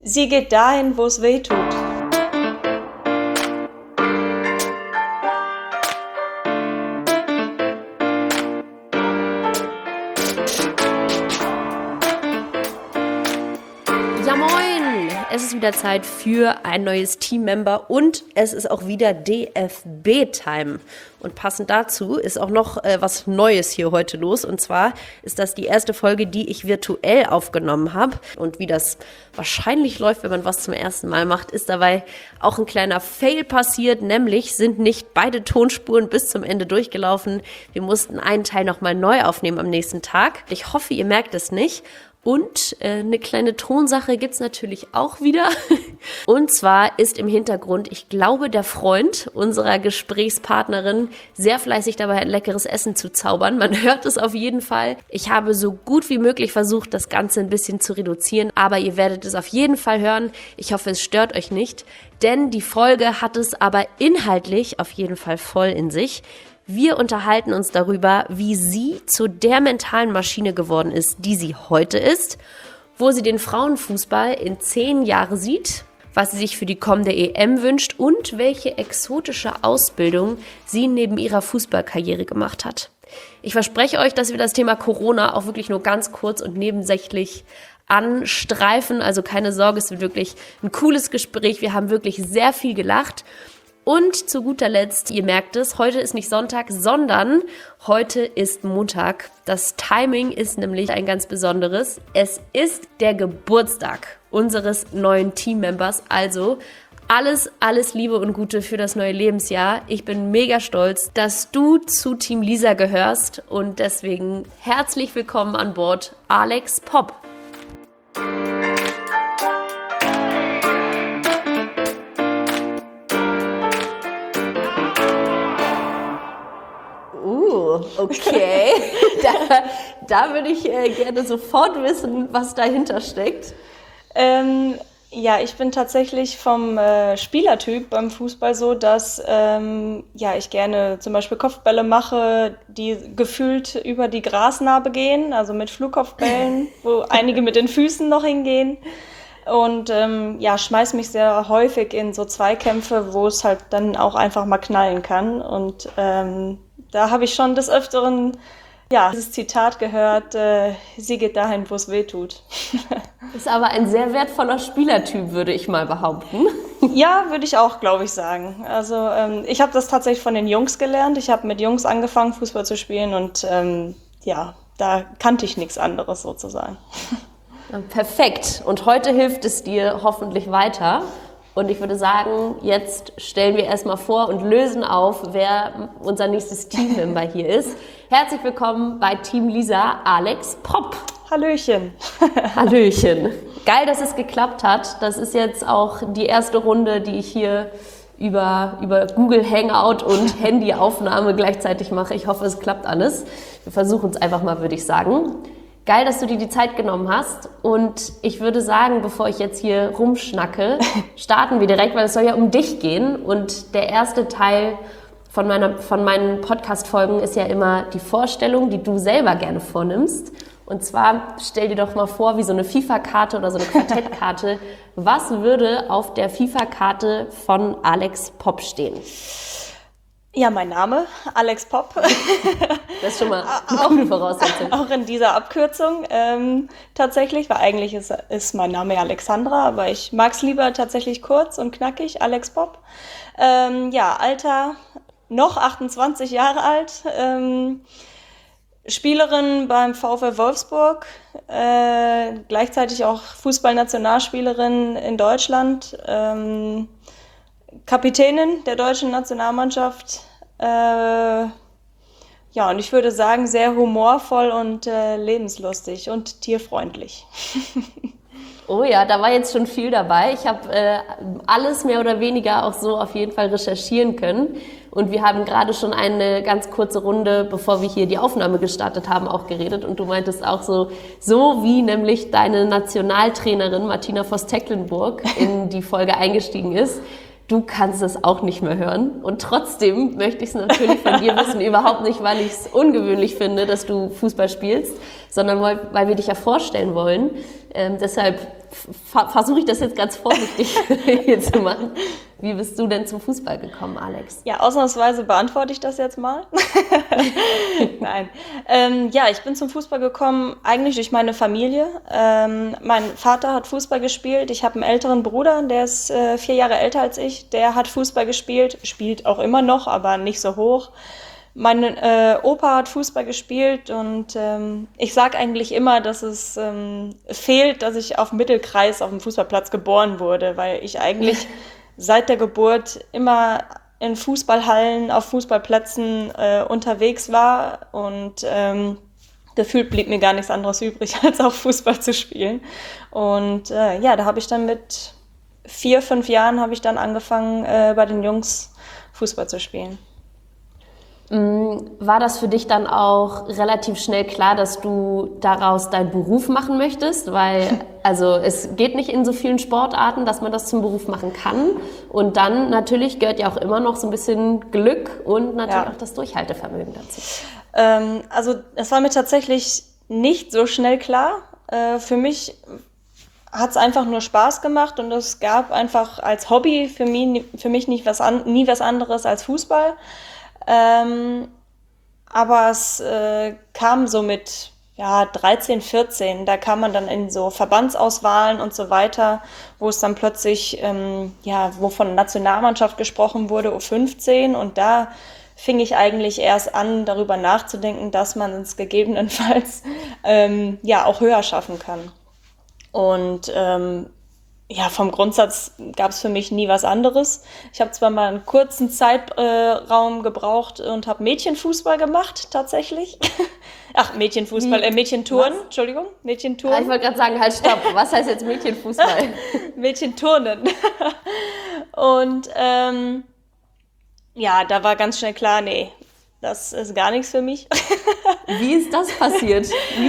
Sie geht dahin, wo es weh tut. Ja moin! Es ist wieder Zeit für ein neues Teammember und es ist auch wieder DFB-Time. Und passend dazu ist auch noch was Neues hier heute los. Und zwar ist das die erste Folge, die ich virtuell aufgenommen habe. Und wie das wahrscheinlich läuft, wenn man was zum ersten Mal macht, ist dabei auch ein kleiner Fail passiert. Nämlich sind nicht beide Tonspuren bis zum Ende durchgelaufen. Wir mussten einen Teil nochmal neu aufnehmen am nächsten Tag. Ich hoffe, ihr merkt es nicht. Und eine kleine Tonsache gibt's natürlich auch wieder. Und zwar ist im Hintergrund, ich glaube, der Freund unserer Gesprächspartnerin sehr fleißig dabei, ein leckeres Essen zu zaubern. Man hört es auf jeden Fall. Ich habe so gut wie möglich versucht, das Ganze ein bisschen zu reduzieren, aber ihr werdet es auf jeden Fall hören. Ich hoffe, es stört euch nicht, denn die Folge hat es aber inhaltlich auf jeden Fall voll in sich. Wir unterhalten uns darüber, wie sie zu der mentalen Maschine geworden ist, die sie heute ist, wo sie den Frauenfußball in 10 Jahren sieht, was sie sich für die kommende EM wünscht und welche exotische Ausbildung sie neben ihrer Fußballkarriere gemacht hat. Ich verspreche euch, dass wir das Thema Corona auch wirklich nur ganz kurz und nebensächlich anstreifen. Also keine Sorge, es wird wirklich ein cooles Gespräch. Wir haben wirklich sehr viel gelacht. Und zu guter Letzt, ihr merkt es, heute ist nicht Sonntag, sondern heute ist Montag. Das Timing ist nämlich ein ganz besonderes. Es ist der Geburtstag unseres neuen Teammembers. Also alles Liebe und Gute für das neue Lebensjahr. Ich bin mega stolz, dass du zu Team Lisa gehörst und deswegen herzlich willkommen an Bord, Alex Popp. Okay, da würde ich gerne sofort wissen, was dahinter steckt. Ja, ich bin tatsächlich vom Spielertyp beim Fußball so, dass ich gerne zum Beispiel Kopfbälle mache, die gefühlt über die Grasnarbe gehen, also mit Flugkopfbällen, wo einige mit den Füßen noch hingehen. Und schmeiß mich sehr häufig in so Zweikämpfe, wo es halt dann auch einfach mal knallen kann. Und da habe ich schon des Öfteren dieses Zitat gehört, sie geht dahin, wo es weh tut. Ist aber ein sehr wertvoller Spielertyp, würde ich mal behaupten. Ja, würde ich auch, glaube ich, sagen. Also ich habe das tatsächlich von den Jungs gelernt. Ich habe mit Jungs angefangen, Fußball zu spielen und da kannte ich nichts anderes sozusagen. Perfekt. Und heute hilft es dir hoffentlich weiter. Und ich würde sagen, jetzt stellen wir erstmal vor und lösen auf, wer unser nächstes Teammember hier ist. Herzlich willkommen bei Team Lisa, Alex Popp. Hallöchen. Hallöchen. Geil, dass es geklappt hat. Das ist jetzt auch die erste Runde, die ich hier über Google Hangout und Handyaufnahme gleichzeitig mache. Ich hoffe, es klappt alles. Wir versuchen es einfach mal, würde ich sagen. Geil, dass du dir die Zeit genommen hast und ich würde sagen, bevor ich jetzt hier rumschnacke, starten wir direkt, weil es soll ja um dich gehen und der erste Teil von meinen Podcast-Folgen ist ja immer die Vorstellung, die du selber gerne vornimmst. Und zwar stell dir doch mal vor, wie so eine FIFA-Karte oder so eine Quartettkarte. Was würde auf der FIFA-Karte von Alex Popp stehen? Ja, mein Name, Alex Popp. Das ist schon mal eine gute Voraussetzung. Auch in dieser Abkürzung tatsächlich, weil eigentlich ist mein Name ja Alexandra, aber ich mag es lieber tatsächlich kurz und knackig, Alex Popp. Alter, noch 28 Jahre alt, Spielerin beim VfL Wolfsburg, gleichzeitig auch Fußballnationalspielerin in Deutschland, Kapitänin der deutschen Nationalmannschaft. Und ich würde sagen, sehr humorvoll und lebenslustig und tierfreundlich. Oh ja, da war jetzt schon viel dabei. Ich habe alles mehr oder weniger auch so auf jeden Fall recherchieren können. Und wir haben gerade schon eine ganz kurze Runde, bevor wir hier die Aufnahme gestartet haben, auch geredet. Und du meintest auch so wie nämlich deine Nationaltrainerin Martina Voss-Tecklenburg in die Folge eingestiegen ist. Du kannst es auch nicht mehr hören. Und trotzdem möchte ich es natürlich von dir wissen, überhaupt nicht, weil ich es ungewöhnlich finde, dass du Fußball spielst, sondern weil wir dich ja vorstellen wollen. Deshalb versuche ich das jetzt ganz vorsichtig hier zu machen. Wie bist du denn zum Fußball gekommen, Alex? Ja, ausnahmsweise beantworte ich das jetzt mal. Nein. Ja, ich bin zum Fußball gekommen, eigentlich durch meine Familie. Mein Vater hat Fußball gespielt. Ich habe einen älteren Bruder, der ist 4 Jahre älter als ich. Der hat Fußball gespielt, spielt auch immer noch, aber nicht so hoch. Mein Opa hat Fußball gespielt und ich sage eigentlich immer, dass es fehlt, dass ich auf dem Mittelkreis auf dem Fußballplatz geboren wurde, weil ich eigentlich seit der Geburt immer in Fußballhallen, auf Fußballplätzen unterwegs war und gefühlt blieb mir gar nichts anderes übrig, als auch Fußball zu spielen. Und ja, da habe ich dann mit 4, 5 Jahren habe ich dann angefangen, bei den Jungs Fußball zu spielen. War das für dich dann auch relativ schnell klar, dass du daraus deinen Beruf machen möchtest? Weil, also es geht nicht in so vielen Sportarten, dass man das zum Beruf machen kann. Und dann natürlich gehört ja auch immer noch so ein bisschen Glück und natürlich auch das Durchhaltevermögen dazu. Also es war mir tatsächlich nicht so schnell klar. Für mich hat es einfach nur Spaß gemacht und es gab einfach als Hobby für mich nie was anderes als Fußball. Aber es kam so mit 13, 14, da kam man dann in so Verbandsauswahlen und so weiter, wo es dann plötzlich, wo von Nationalmannschaft gesprochen wurde, U15, und da fing ich eigentlich erst an, darüber nachzudenken, dass man es gegebenenfalls auch höher schaffen kann. Und vom Grundsatz gab es für mich nie was anderes. Ich habe zwar mal einen kurzen Zeitraum gebraucht und habe Mädchenfußball gemacht, tatsächlich. Ach, Mädchenfußball, Mädchenturnen, Was? Entschuldigung, Mädchenturnen. Ich wollte gerade sagen, halt stopp, was heißt jetzt Mädchenfußball? Mädchenturnen. Und da war ganz schnell klar, nee, das ist gar nichts für mich. Wie ist das passiert?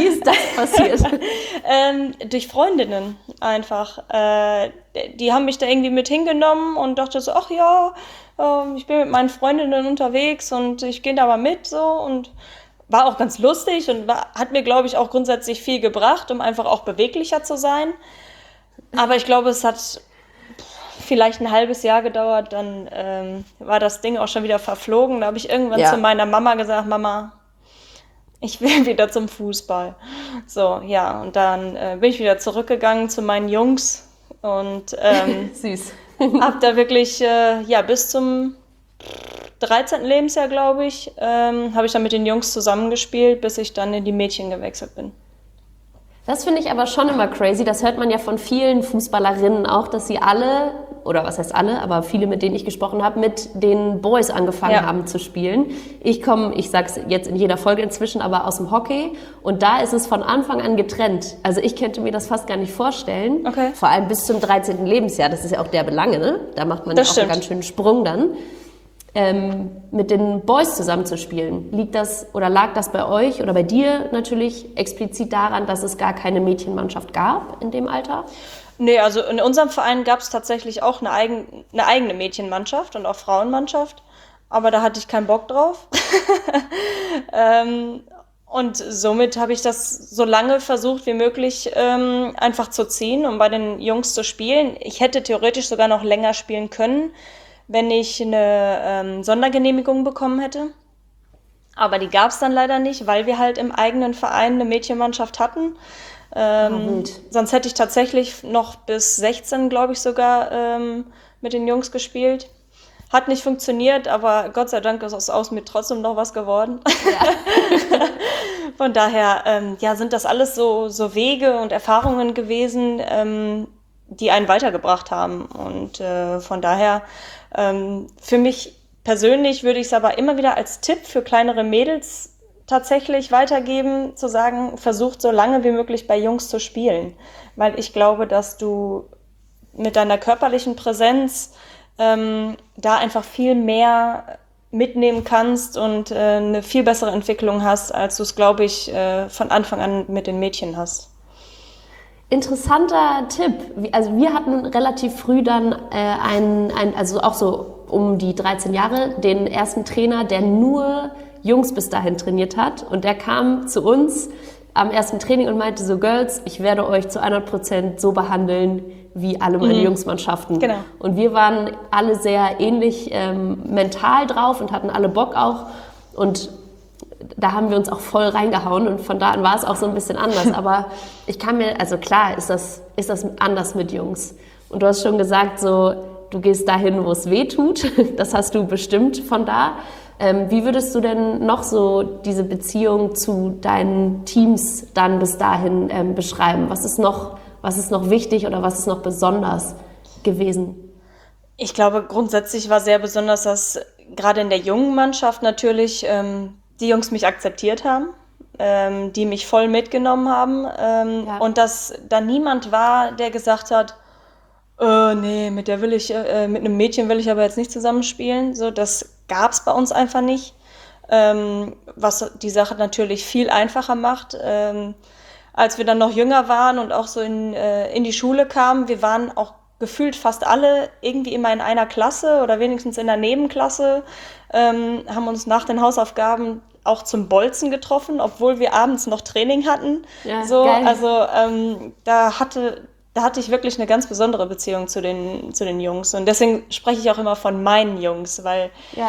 Durch Freundinnen einfach. Die haben mich da irgendwie mit hingenommen und dachte so, ach ja, ich bin mit meinen Freundinnen unterwegs und ich gehe da mal mit so, und war auch ganz lustig und hat mir, glaube ich, auch grundsätzlich viel gebracht, um einfach auch beweglicher zu sein. Aber ich glaube, es hat vielleicht ein halbes Jahr gedauert, dann war das Ding auch schon wieder verflogen. Da habe ich irgendwann zu meiner Mama gesagt, Mama, ich will wieder zum Fußball. So, ja, und dann bin ich wieder zurückgegangen zu meinen Jungs und Süß. habe da wirklich, bis zum 13. Lebensjahr, glaube ich, habe ich dann mit den Jungs zusammengespielt, bis ich dann in die Mädchen gewechselt bin. Das finde ich aber schon immer crazy. Das hört man ja von vielen Fußballerinnen auch, dass sie alle, oder was heißt alle, aber viele, mit denen ich gesprochen habe, mit den Boys angefangen haben zu spielen. Ich sag's jetzt in jeder Folge inzwischen, aber aus dem Hockey. Und da ist es von Anfang an getrennt. Also ich könnte mir das fast gar nicht vorstellen. Okay. Vor allem bis zum 13. Lebensjahr. Das ist ja auch der Belange, ne? Da macht man ja auch einen ganz schönen Sprung dann. Mit den Boys zusammenzuspielen. Lag das bei euch oder bei dir natürlich explizit daran, dass es gar keine Mädchenmannschaft gab in dem Alter? Nee, also in unserem Verein gab es tatsächlich auch eine eigene Mädchenmannschaft und auch Frauenmannschaft, aber da hatte ich keinen Bock drauf. Und somit habe ich das so lange versucht wie möglich einfach zu ziehen, um bei den Jungs zu spielen. Ich hätte theoretisch sogar noch länger spielen können, wenn ich eine Sondergenehmigung bekommen hätte. Aber die gab es dann leider nicht, weil wir halt im eigenen Verein eine Mädchenmannschaft hatten. Sonst hätte ich tatsächlich noch bis 16, glaube ich, sogar mit den Jungs gespielt. Hat nicht funktioniert, aber Gott sei Dank ist aus mir trotzdem noch was geworden. Ja. Von daher sind das alles so Wege und Erfahrungen gewesen, die einen weitergebracht haben. Und von daher, für mich persönlich würde ich es aber immer wieder als Tipp für kleinere Mädels tatsächlich weitergeben, zu sagen, versucht so lange wie möglich bei Jungs zu spielen. Weil ich glaube, dass du mit deiner körperlichen Präsenz da einfach viel mehr mitnehmen kannst und eine viel bessere Entwicklung hast, als du es, glaube ich, von Anfang an mit den Mädchen hast. Interessanter Tipp. Also wir hatten relativ früh dann also auch so um die 13 Jahre, den ersten Trainer, der nur Jungs bis dahin trainiert hat. Und der kam zu uns am ersten Training und meinte so, Girls, ich werde euch zu 100% so behandeln wie alle meine Jungsmannschaften. Genau. Und wir waren alle sehr ähnlich mental drauf und hatten alle Bock auch. Und da haben wir uns auch voll reingehauen und von da an war es auch so ein bisschen anders. Aber ich kann mir, also klar ist das anders mit Jungs. Und du hast schon gesagt, so, du gehst dahin, wo es weh tut. Das hast du bestimmt von da. Wie würdest du denn noch so diese Beziehung zu deinen Teams dann bis dahin beschreiben? Was ist noch wichtig oder was ist noch besonders gewesen? Ich glaube, grundsätzlich war sehr besonders, dass gerade in der jungen Mannschaft natürlich die Jungs mich akzeptiert haben, die mich voll mitgenommen haben und dass da niemand war, der gesagt hat, nee, mit einem Mädchen will ich aber jetzt nicht zusammenspielen. So, das gab es bei uns einfach nicht, was die Sache natürlich viel einfacher macht. Als wir dann noch jünger waren und auch so in die Schule kamen, wir waren auch gefühlt fast alle irgendwie immer in einer Klasse oder wenigstens in der Nebenklasse, haben uns nach den Hausaufgaben auch zum Bolzen getroffen, obwohl wir abends noch Training hatten. Ja, so, geil. also da hatte ich wirklich eine ganz besondere Beziehung zu den Jungs. Und deswegen spreche ich auch immer von meinen Jungs, weil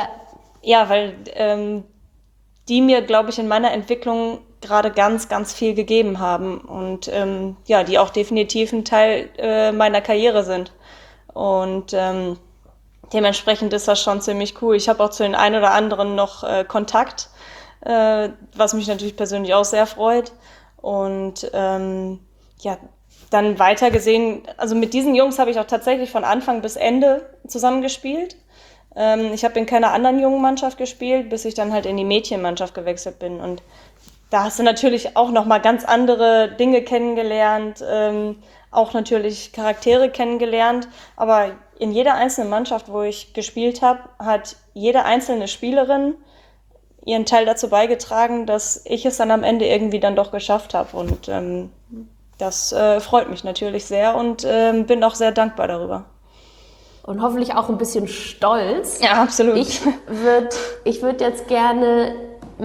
die mir, glaube ich, in meiner Entwicklung gerade ganz, ganz viel gegeben haben und die auch definitiv ein Teil meiner Karriere sind. Und dementsprechend ist das schon ziemlich cool. Ich habe auch zu den einen oder anderen noch Kontakt, was mich natürlich persönlich auch sehr freut. Und dann weiter gesehen, also mit diesen Jungs habe ich auch tatsächlich von Anfang bis Ende zusammengespielt. Ich habe in keiner anderen jungen Mannschaft gespielt, bis ich dann halt in die Mädchenmannschaft gewechselt bin. Und da hast du natürlich auch nochmal ganz andere Dinge kennengelernt, auch natürlich Charaktere kennengelernt. Aber in jeder einzelnen Mannschaft, wo ich gespielt habe, hat jede einzelne Spielerin ihren Teil dazu beigetragen, dass ich es dann am Ende irgendwie dann doch geschafft habe. Und das freut mich natürlich sehr und bin auch sehr dankbar darüber. Und hoffentlich auch ein bisschen stolz. Ja, absolut. Ich würd jetzt gerne,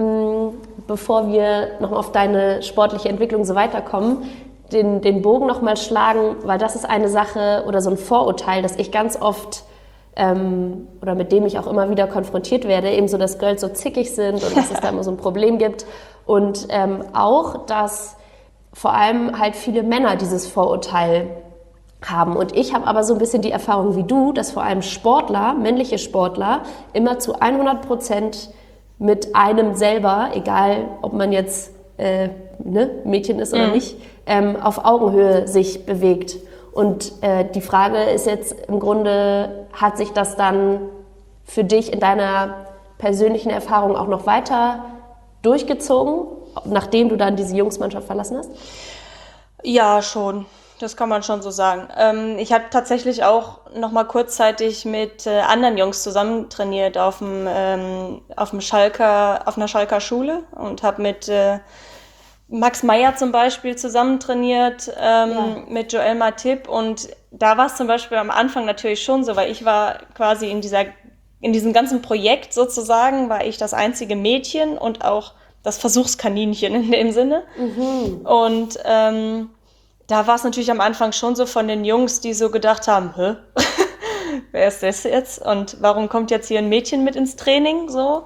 bevor wir noch auf deine sportliche Entwicklung so weiterkommen, den Bogen noch mal schlagen, weil das ist eine Sache oder so ein Vorurteil, das ich ganz oft oder mit dem ich auch immer wieder konfrontiert werde, eben so, dass Girls so zickig sind und dass es da immer so ein Problem gibt. Und auch, dass vor allem halt viele Männer dieses Vorurteil haben. Und ich habe aber so ein bisschen die Erfahrung wie du, dass vor allem Sportler, männliche Sportler, immer zu 100% mit einem selber, egal ob man jetzt Mädchen ist oder nicht, auf Augenhöhe sich bewegt. Und die Frage ist jetzt im Grunde, hat sich das dann für dich in deiner persönlichen Erfahrung auch noch weiter durchgezogen, nachdem du dann diese Jungsmannschaft verlassen hast? Ja, schon. Das kann man schon so sagen. Ich habe tatsächlich auch noch mal kurzzeitig mit anderen Jungs zusammen trainiert auf einer Schalker Schule und habe mit Max Meyer zum Beispiel zusammen trainiert, mit Joel Matip. Und da war es zum Beispiel am Anfang natürlich schon so, weil ich war quasi in diesem ganzen Projekt sozusagen, war ich das einzige Mädchen und auch das Versuchskaninchen in dem Sinne. Mhm. Und da war es natürlich am Anfang schon so von den Jungs, die so gedacht haben, wer ist das jetzt? Und warum kommt jetzt hier ein Mädchen mit ins Training? So.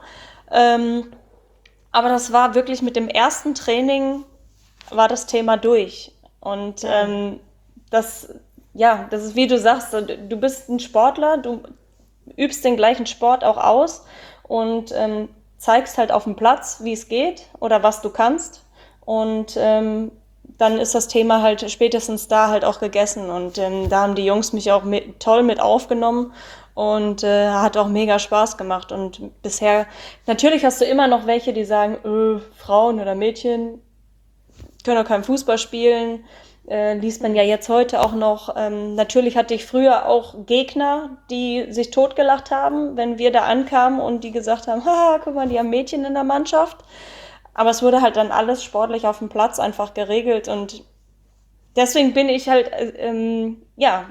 Aber das war wirklich mit dem ersten Training war das Thema durch. Und das ist wie du sagst, du bist ein Sportler, du übst den gleichen Sport auch aus und zeigst halt auf dem Platz, wie es geht oder was du kannst. Und dann ist das Thema halt spätestens da halt auch gegessen. Und da haben die Jungs mich auch toll mit aufgenommen und hat auch mega Spaß gemacht. Und bisher, natürlich hast du immer noch welche, die sagen, Frauen oder Mädchen können doch kein Fußball spielen. Liest man ja jetzt heute auch noch. Natürlich hatte ich früher auch Gegner, die sich totgelacht haben, wenn wir da ankamen und die gesagt haben, haha, guck mal, die haben Mädchen in der Mannschaft. Aber es wurde halt dann alles sportlich auf dem Platz einfach geregelt und deswegen bin ich halt,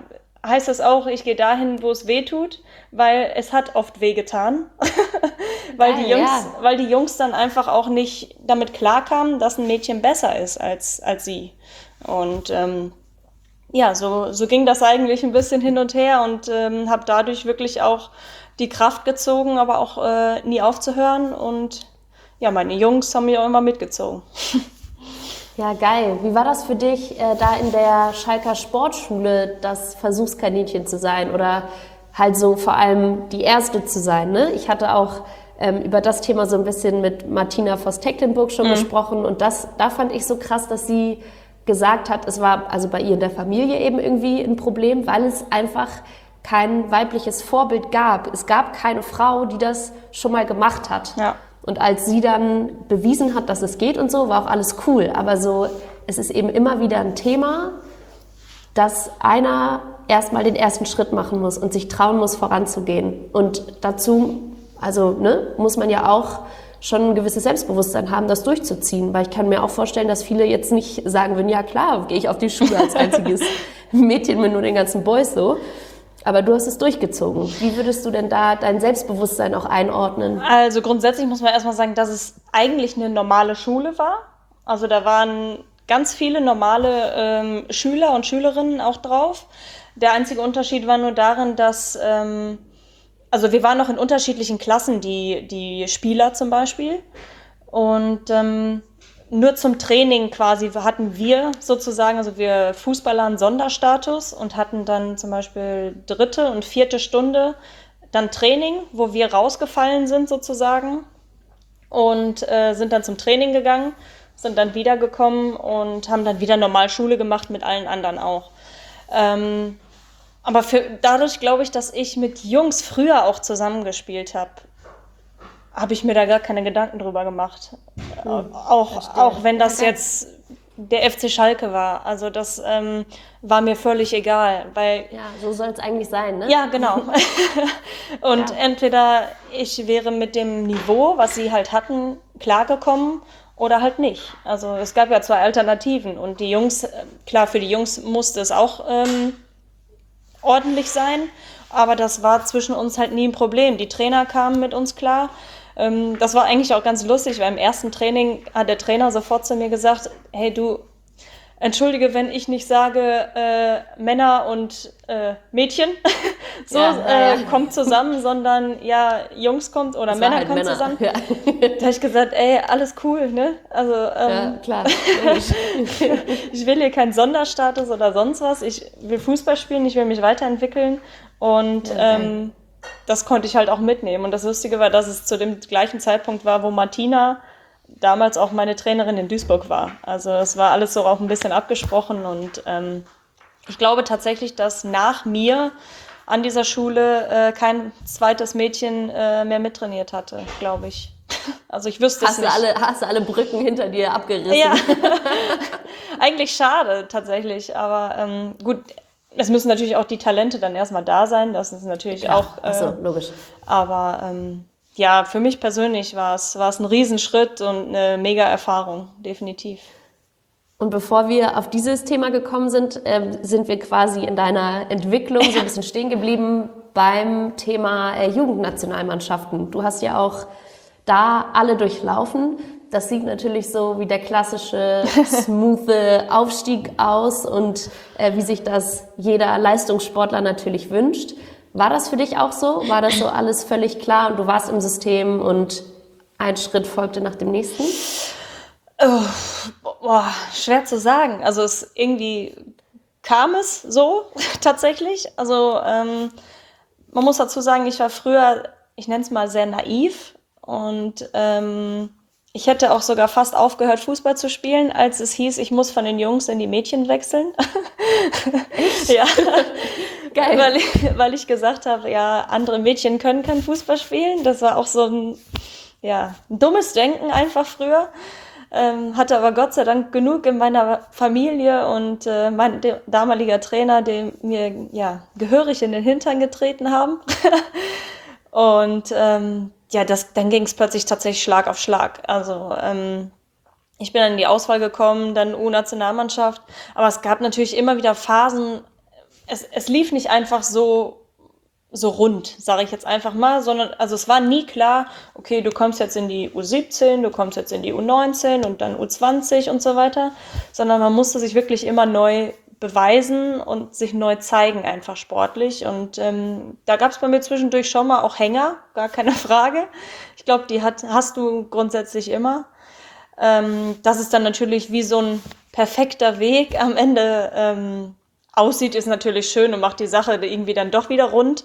heißt es auch, ich gehe dahin, wo es weh tut, weil es hat oft weh getan. Weil die Jungs dann einfach auch nicht damit klarkamen, dass ein Mädchen besser ist als sie. Und ja, so ging das eigentlich ein bisschen hin und her und habe dadurch wirklich auch die Kraft gezogen, aber auch nie aufzuhören. Und ja, meine Jungs haben mich auch immer mitgezogen. Ja, geil. Wie war das für dich, da in der Schalker Sportschule das Versuchskaninchen zu sein oder halt so vor allem die Erste zu sein? Ne? Ich hatte auch über das Thema so ein bisschen mit Martina Voss-Tecklenburg schon gesprochen und da fand ich so krass, dass sie gesagt hat, es war also bei ihr in der Familie eben irgendwie ein Problem, weil es einfach kein weibliches Vorbild gab. Es gab keine Frau, die das schon mal gemacht hat. Ja. Und als sie dann bewiesen hat, dass es geht und so, war auch alles cool. Aber so, es ist eben immer wieder ein Thema, dass einer erstmal den ersten Schritt machen muss und sich trauen muss, voranzugehen. Und dazu, also muss man ja auch schon ein gewisses Selbstbewusstsein haben, das durchzuziehen. Weil ich kann mir auch vorstellen, dass viele jetzt nicht sagen würden, ja klar, gehe ich auf die Schule als einziges Mädchen mit nur den ganzen Boys so. Aber du hast es durchgezogen. Wie würdest du denn da dein Selbstbewusstsein auch einordnen? Also grundsätzlich muss man erstmal sagen, dass es eigentlich eine normale Schule war. Also da waren ganz viele normale Schüler und Schülerinnen auch drauf. Der einzige Unterschied war nur darin, dass, also wir waren noch in unterschiedlichen Klassen, die Spieler zum Beispiel. Und nur zum Training quasi hatten wir sozusagen, also wir Fußballer einen Sonderstatus und hatten dann zum Beispiel 3. und 4. Stunde dann Training, wo wir rausgefallen sind sozusagen und sind dann zum Training gegangen, sind dann wiedergekommen und haben dann wieder normal Schule gemacht mit allen anderen auch. Aber dadurch glaube ich, dass ich mit Jungs früher auch zusammengespielt habe ich mir da gar keine Gedanken drüber gemacht. Auch wenn das jetzt der FC Schalke war. Also das war mir völlig egal. Weil, ja, so soll es eigentlich sein, ne? Ja, genau. Und entweder ich wäre mit dem Niveau, was sie halt hatten, klargekommen oder halt nicht. Also es gab ja 2 Alternativen. Und die Jungs, klar, für die Jungs musste es auch ordentlich sein. Aber das war zwischen uns halt nie ein Problem. Die Trainer kamen mit uns klar. Das war eigentlich auch ganz lustig, weil im ersten Training hat der Trainer sofort zu mir gesagt, hey du, entschuldige, wenn ich nicht sage Männer und Mädchen, so kommt zusammen, sondern ja, Jungs kommt oder Männer halt kommen Männer. zusammen. Ja. Da habe ich gesagt, ey, alles cool, ne? Also Ja, klar. ich will hier keinen Sonderstatus oder sonst was. Ich will Fußball spielen, ich will mich weiterentwickeln und das konnte ich halt auch mitnehmen. Und das Lustige war, dass es zu dem gleichen Zeitpunkt war, wo Martina damals auch meine Trainerin in Duisburg war. Also es war alles so auch ein bisschen abgesprochen und ich glaube tatsächlich, dass nach mir an dieser Schule kein zweites Mädchen mehr mittrainiert hatte, glaube ich. Also ich wüsste es nicht. Hast du alle Brücken hinter dir abgerissen? Ja, eigentlich schade tatsächlich, aber gut, es müssen natürlich auch die Talente dann erstmal da sein, das ist natürlich auch... Ach so, logisch. Aber ja, für mich persönlich war es ein Riesenschritt und eine mega Erfahrung, definitiv. Und bevor wir auf dieses Thema gekommen sind, sind wir quasi in deiner Entwicklung so ein bisschen stehen geblieben beim Thema Jugendnationalmannschaften. Du hast ja auch da alle durchlaufen. Das sieht natürlich so wie der klassische smooth Aufstieg aus und wie sich das jeder Leistungssportler natürlich wünscht. War das für dich auch so? War das so alles völlig klar und du warst im System und ein Schritt folgte nach dem nächsten? Schwer zu sagen. Also irgendwie kam es so tatsächlich. Also man muss dazu sagen, ich war früher, ich nenne es mal sehr naiv und ich hätte auch sogar fast aufgehört, Fußball zu spielen, als es hieß, ich muss von den Jungs in die Mädchen wechseln. Echt? Ja. Geil. Weil ich gesagt habe, ja, andere Mädchen können kein Fußball spielen. Das war auch so ein dummes Denken einfach früher. Hatte aber Gott sei Dank genug in meiner Familie und mein damaliger Trainer, der mir gehörig in den Hintern getreten haben. Und dann ging es plötzlich tatsächlich Schlag auf Schlag. Also ich bin dann in die Auswahl gekommen, dann U-Nationalmannschaft. Aber es gab natürlich immer wieder Phasen, es lief nicht einfach so rund, sage ich jetzt einfach mal, sondern also es war nie klar, okay, du kommst jetzt in die U17, du kommst jetzt in die U19 und dann U20 und so weiter, sondern man musste sich wirklich immer neu beweisen und sich neu zeigen, einfach sportlich. Und da gab es bei mir zwischendurch schon mal auch Hänger, gar keine Frage. Ich glaube, die hast du grundsätzlich immer. Dass es dann natürlich wie so ein perfekter Weg am Ende aussieht, ist natürlich schön und macht die Sache irgendwie dann doch wieder rund.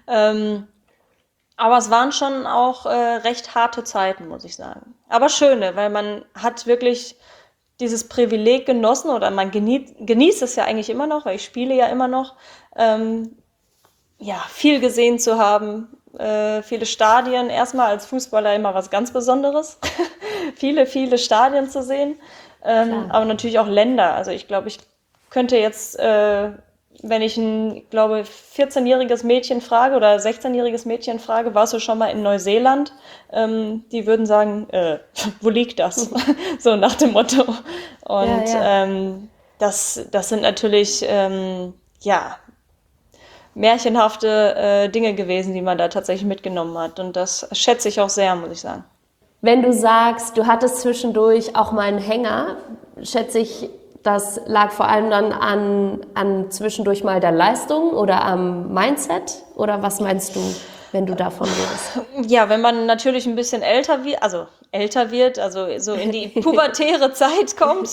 Aber es waren schon auch recht harte Zeiten, muss ich sagen. Aber schöne, weil man hat wirklich dieses Privileg genossen oder man genießt es ja eigentlich immer noch, weil ich spiele ja immer noch, ja, viel gesehen zu haben, viele Stadien, erstmal als Fußballer immer was ganz Besonderes, viele Stadien zu sehen, aber natürlich auch Länder. Also ich glaube, ich könnte jetzt, wenn ich ein, glaube 14-jähriges Mädchen frage oder 16-jähriges Mädchen frage, warst du schon mal in Neuseeland? Die würden sagen, wo liegt das? So nach dem Motto. Und das sind natürlich, ja, märchenhafte Dinge gewesen, die man da tatsächlich mitgenommen hat. Und das schätze ich auch sehr, muss ich sagen. Wenn du sagst, du hattest zwischendurch auch mal einen Hänger, schätze ich, das lag vor allem dann an zwischendurch mal der Leistung oder am Mindset? Oder was meinst du, wenn du davon redest? Ja, wenn man natürlich ein bisschen älter wird, also so in die pubertäre Zeit kommt,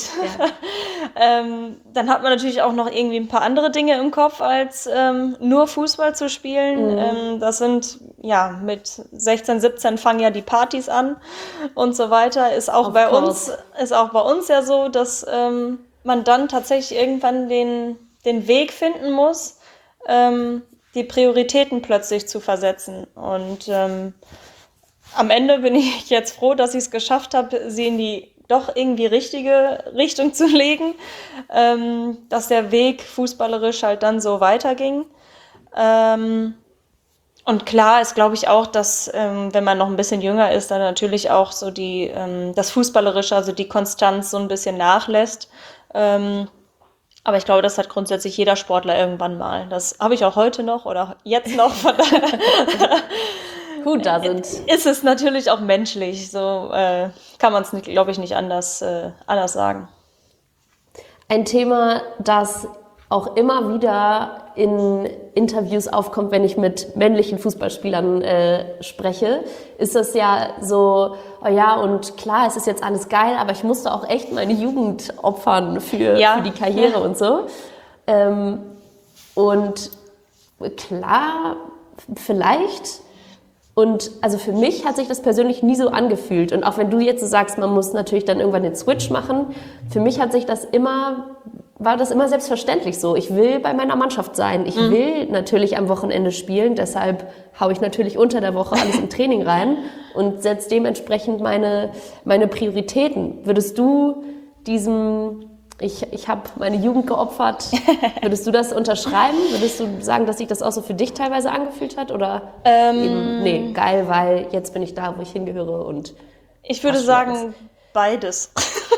dann hat man natürlich auch noch irgendwie ein paar andere Dinge im Kopf, als nur Fußball zu spielen. Das sind, ja, mit 16, 17 fangen ja die Partys an und so weiter. Ist auch bei uns ja so, dass man dann tatsächlich irgendwann den Weg finden muss, die Prioritäten plötzlich zu versetzen. Und am Ende bin ich jetzt froh, dass ich es geschafft habe, sie in die doch irgendwie richtige Richtung zu legen, dass der Weg fußballerisch halt dann so weiterging. Und klar ist, glaube ich, auch, dass, wenn man noch ein bisschen jünger ist, dann natürlich auch so das Fußballerische, also die Konstanz so ein bisschen nachlässt. Aber ich glaube, das hat grundsätzlich jeder Sportler irgendwann mal. Das habe ich auch heute noch oder jetzt noch. Von daher Gut, ist es natürlich auch menschlich. So kann man es, glaube ich, nicht anders sagen. Ein Thema, das auch immer wieder in Interviews aufkommt, wenn ich mit männlichen Fußballspielern spreche, ist das ja so, oh ja, und klar, es ist jetzt alles geil, aber ich musste auch echt meine Jugend opfern für die Karriere und so. Und klar, vielleicht. Und also für mich hat sich das persönlich nie so angefühlt. Und auch wenn du jetzt so sagst, man muss natürlich dann irgendwann den Switch machen, für mich hat sich war das immer selbstverständlich so. Ich will bei meiner Mannschaft sein. Ich will natürlich am Wochenende spielen. Deshalb haue ich natürlich unter der Woche alles im Training rein und setze dementsprechend meine Prioritäten. Würdest du ich habe meine Jugend geopfert, würdest du das unterschreiben? Würdest du sagen, dass sich das auch so für dich teilweise angefühlt hat? Oder eben, nee, geil, weil jetzt bin ich da, wo ich hingehöre und ich würde sagen, beides.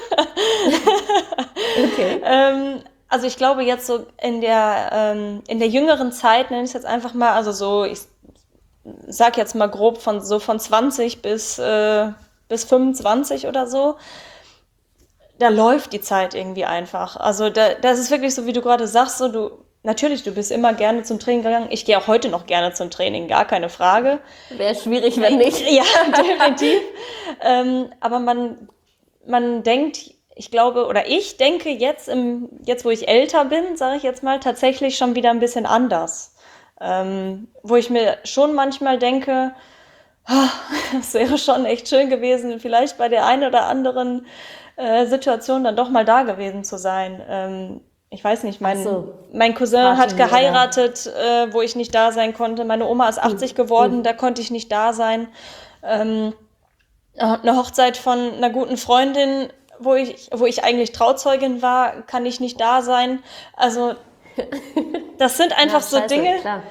Okay. Also ich glaube jetzt so in der jüngeren Zeit, nenne ich es jetzt einfach mal, also so, ich sag jetzt mal grob von 20 bis 25 oder so, da läuft die Zeit irgendwie einfach. Also das ist wirklich so, wie du gerade sagst, so du bist immer gerne zum Training gegangen. Ich gehe auch heute noch gerne zum Training, gar keine Frage. Wäre schwierig, wenn nicht. Ja, definitiv. Aber man denkt, ich denke jetzt, wo ich älter bin, sage ich jetzt mal, tatsächlich schon wieder ein bisschen anders. Wo ich mir schon manchmal denke, es wäre schon echt schön gewesen, vielleicht bei der einen oder anderen Situation dann doch mal da gewesen zu sein. Ich weiß nicht, mein Cousin hat geheiratet, wo ich nicht da sein konnte. Meine Oma ist 80 geworden, da konnte ich nicht da sein. Eine Hochzeit von einer guten Freundin, wo ich eigentlich Trauzeugin war, kann ich nicht da sein. Also das sind einfach so Dinge, klar.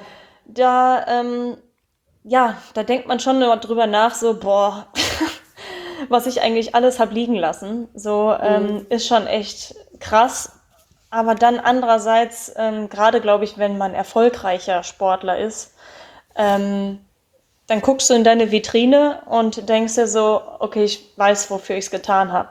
Da denkt man schon immer drüber nach, so boah, was ich eigentlich alles habe liegen lassen. So ist schon echt krass. aber dann andererseits, gerade glaube ich, wenn man erfolgreicher Sportler ist, dann guckst du in deine Vitrine und denkst dir so, okay, ich weiß, wofür ich es getan habe.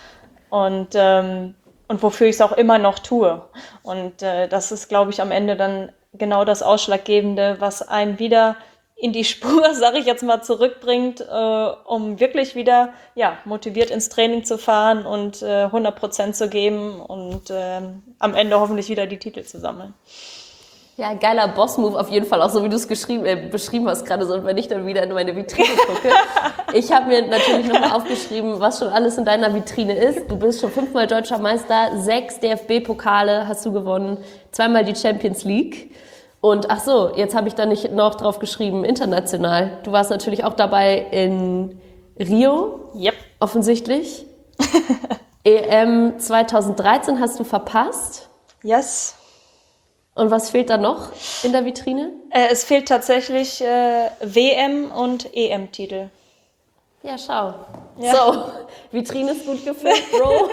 Und wofür ich es auch immer noch tue. Und das ist, glaube ich, am Ende dann genau das Ausschlaggebende, was einen wieder in die Spur, sage ich jetzt mal, zurückbringt, um wirklich wieder motiviert ins Training zu fahren und 100% zu geben und am Ende hoffentlich wieder die Titel zu sammeln. Ja, geiler Boss-Move auf jeden Fall, auch so wie du es beschrieben hast gerade so. Und wenn ich dann wieder in meine Vitrine gucke, ich habe mir natürlich nochmal aufgeschrieben, was schon alles in deiner Vitrine ist. Du bist schon 5-mal Deutscher Meister, 6 DFB-Pokale hast du gewonnen, 2-mal die Champions League. Und ach so, jetzt habe ich da nicht noch drauf geschrieben, international. Du warst natürlich auch dabei in Rio, Yep. Offensichtlich. EM 2013 hast du verpasst. Yes. Und was fehlt da noch in der Vitrine? Es fehlt tatsächlich WM- und EM-Titel. Ja, schau. Ja. So, Vitrine ist gut gefüllt, Bro.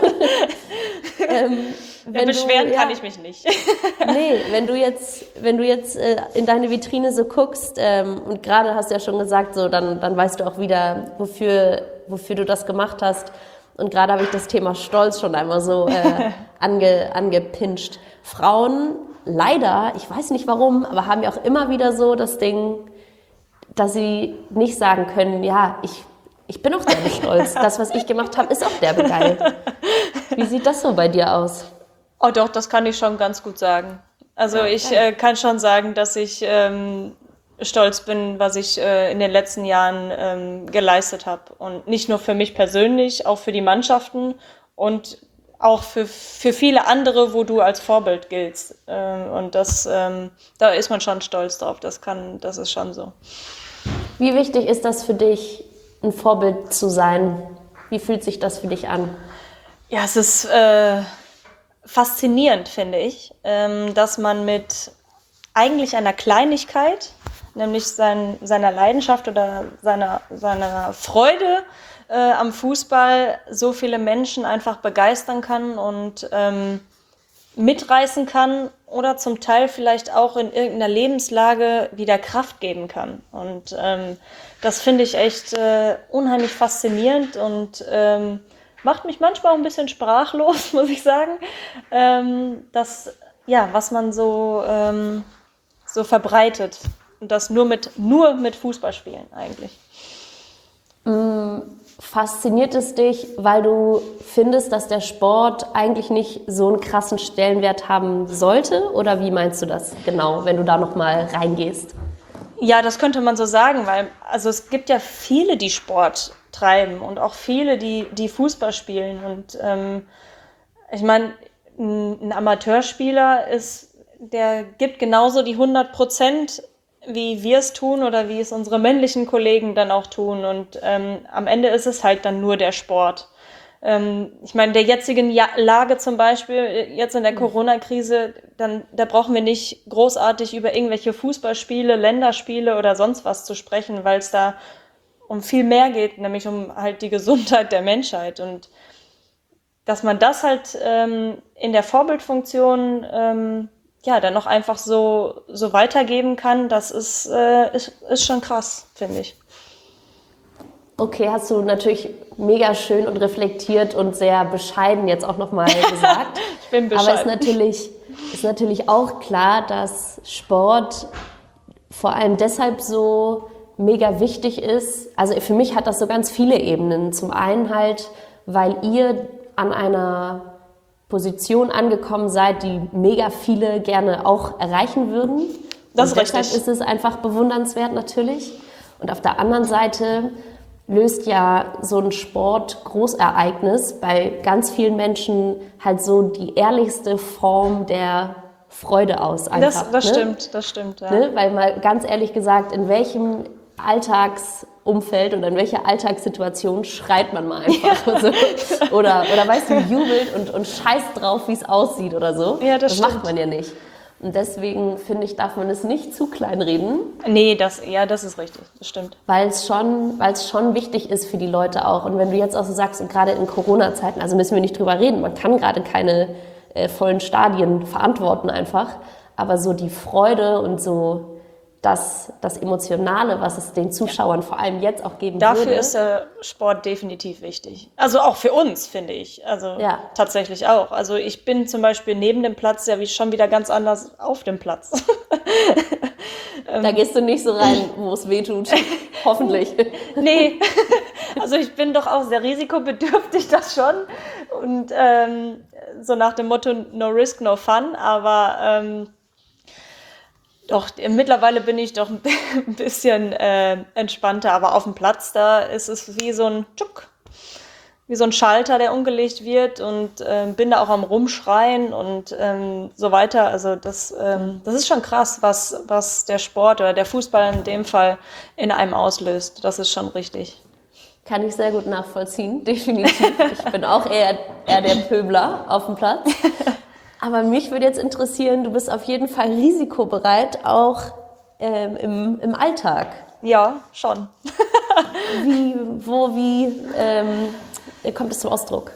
Beschweren kann ich mich nicht. Nee, wenn du jetzt in deine Vitrine so guckst, und gerade hast du ja schon gesagt, so, dann weißt du auch wieder, wofür du das gemacht hast. Und gerade habe ich das Thema Stolz schon einmal so angepinscht. Frauen, leider, ich weiß nicht warum, aber haben ja auch immer wieder so das Ding, dass sie nicht sagen können, ja, ich bin auch derbe stolz. Das, was ich gemacht habe, ist auch derbe geil. Wie sieht das so bei dir aus? Oh doch, das kann ich schon ganz gut sagen. Also Ja, ich kann schon sagen, dass ich stolz bin, was ich in den letzten Jahren geleistet habe. Und nicht nur für mich persönlich, auch für die Mannschaften und auch für viele andere, wo du als Vorbild giltst. Und da ist man schon stolz drauf. Das ist schon so. Wie wichtig ist das für dich, ein Vorbild zu sein? Wie fühlt sich das für dich an? Ja, es ist faszinierend, finde ich, dass man mit eigentlich einer Kleinigkeit, nämlich seiner Leidenschaft oder seiner Freude am Fußball, so viele Menschen einfach begeistern kann und mitreißen kann oder zum Teil vielleicht auch in irgendeiner Lebenslage wieder Kraft geben kann. Und das finde ich echt unheimlich faszinierend und macht mich manchmal auch ein bisschen sprachlos, muss ich sagen, was man so verbreitet. Und das nur mit Fußballspielen eigentlich. Fasziniert es dich, weil du findest, dass der Sport eigentlich nicht so einen krassen Stellenwert haben sollte? Oder wie meinst du das genau, wenn du da nochmal reingehst? Ja, das könnte man so sagen, weil es gibt ja viele, die Sport treiben und auch viele, die Fußball spielen. Und ich meine, ein Amateurspieler der gibt genauso die 100%, wie wir es tun oder wie es unsere männlichen Kollegen dann auch tun. Und am Ende ist es halt dann nur der Sport. Ich meine, der jetzigen Lage zum Beispiel, jetzt in der Corona-Krise, da brauchen wir nicht großartig über irgendwelche Fußballspiele, Länderspiele oder sonst was zu sprechen, weil es da um viel mehr geht, nämlich um halt die Gesundheit der Menschheit. Und dass man das halt in der Vorbildfunktion dann noch einfach so weitergeben kann, das ist schon krass, finde ich. Okay, hast du natürlich mega schön und reflektiert und sehr bescheiden jetzt auch nochmal gesagt. Ich bin bescheiden. Aber ist natürlich auch klar, dass Sport vor allem deshalb so mega wichtig ist. Also für mich hat das so ganz viele Ebenen. Zum einen halt, weil ihr an einer Position angekommen seid, die mega viele gerne auch erreichen würden. Das ist und deshalb richtig. ist es einfach bewundernswert natürlich. Und auf der anderen Seite löst ja so ein Sport-Großereignis bei ganz vielen Menschen halt so die ehrlichste Form der Freude aus. Einfach, Das stimmt. Ja. Ne? Weil mal ganz ehrlich gesagt, in welchem Alltagsumfeld oder in welcher Alltagssituation schreit man mal einfach so. Oder weißt du, jubelt und scheißt drauf, wie es aussieht oder so. Ja, das stimmt. Macht man ja nicht. Und deswegen, finde ich, darf man es nicht zu klein reden. Nee, das ist richtig, das stimmt. Weil es schon wichtig ist für die Leute auch. Und wenn du jetzt auch so sagst, und gerade in Corona-Zeiten, also müssen wir nicht drüber reden, man kann gerade keine vollen Stadien verantworten einfach. Aber so die Freude und so das Emotionale, was es den Zuschauern vor allem jetzt auch geben würde. Dafür ist der Sport definitiv wichtig. Also auch für uns, finde ich. Also tatsächlich auch. Also ich bin zum Beispiel neben dem Platz ja schon wieder ganz anders auf dem Platz. Da gehst du nicht so rein, wo es weh tut. Hoffentlich. Nee, also ich bin doch auch sehr risikobedürftig, das schon. Und so nach dem Motto no risk, no fun. Aber doch, mittlerweile bin ich doch ein bisschen entspannter. Aber auf dem Platz, da ist es wie so ein Tschuck, wie so ein Schalter, der umgelegt wird. Und bin da auch am Rumschreien und so weiter. Also das ist schon krass, was der Sport oder der Fußball in dem Fall in einem auslöst. Das ist schon richtig. Kann ich sehr gut nachvollziehen, definitiv. Ich bin auch eher der Pöbler auf dem Platz. Aber mich würde jetzt interessieren, du bist auf jeden Fall risikobereit, auch im Alltag. Ja, schon. Wie kommt es zum Ausdruck?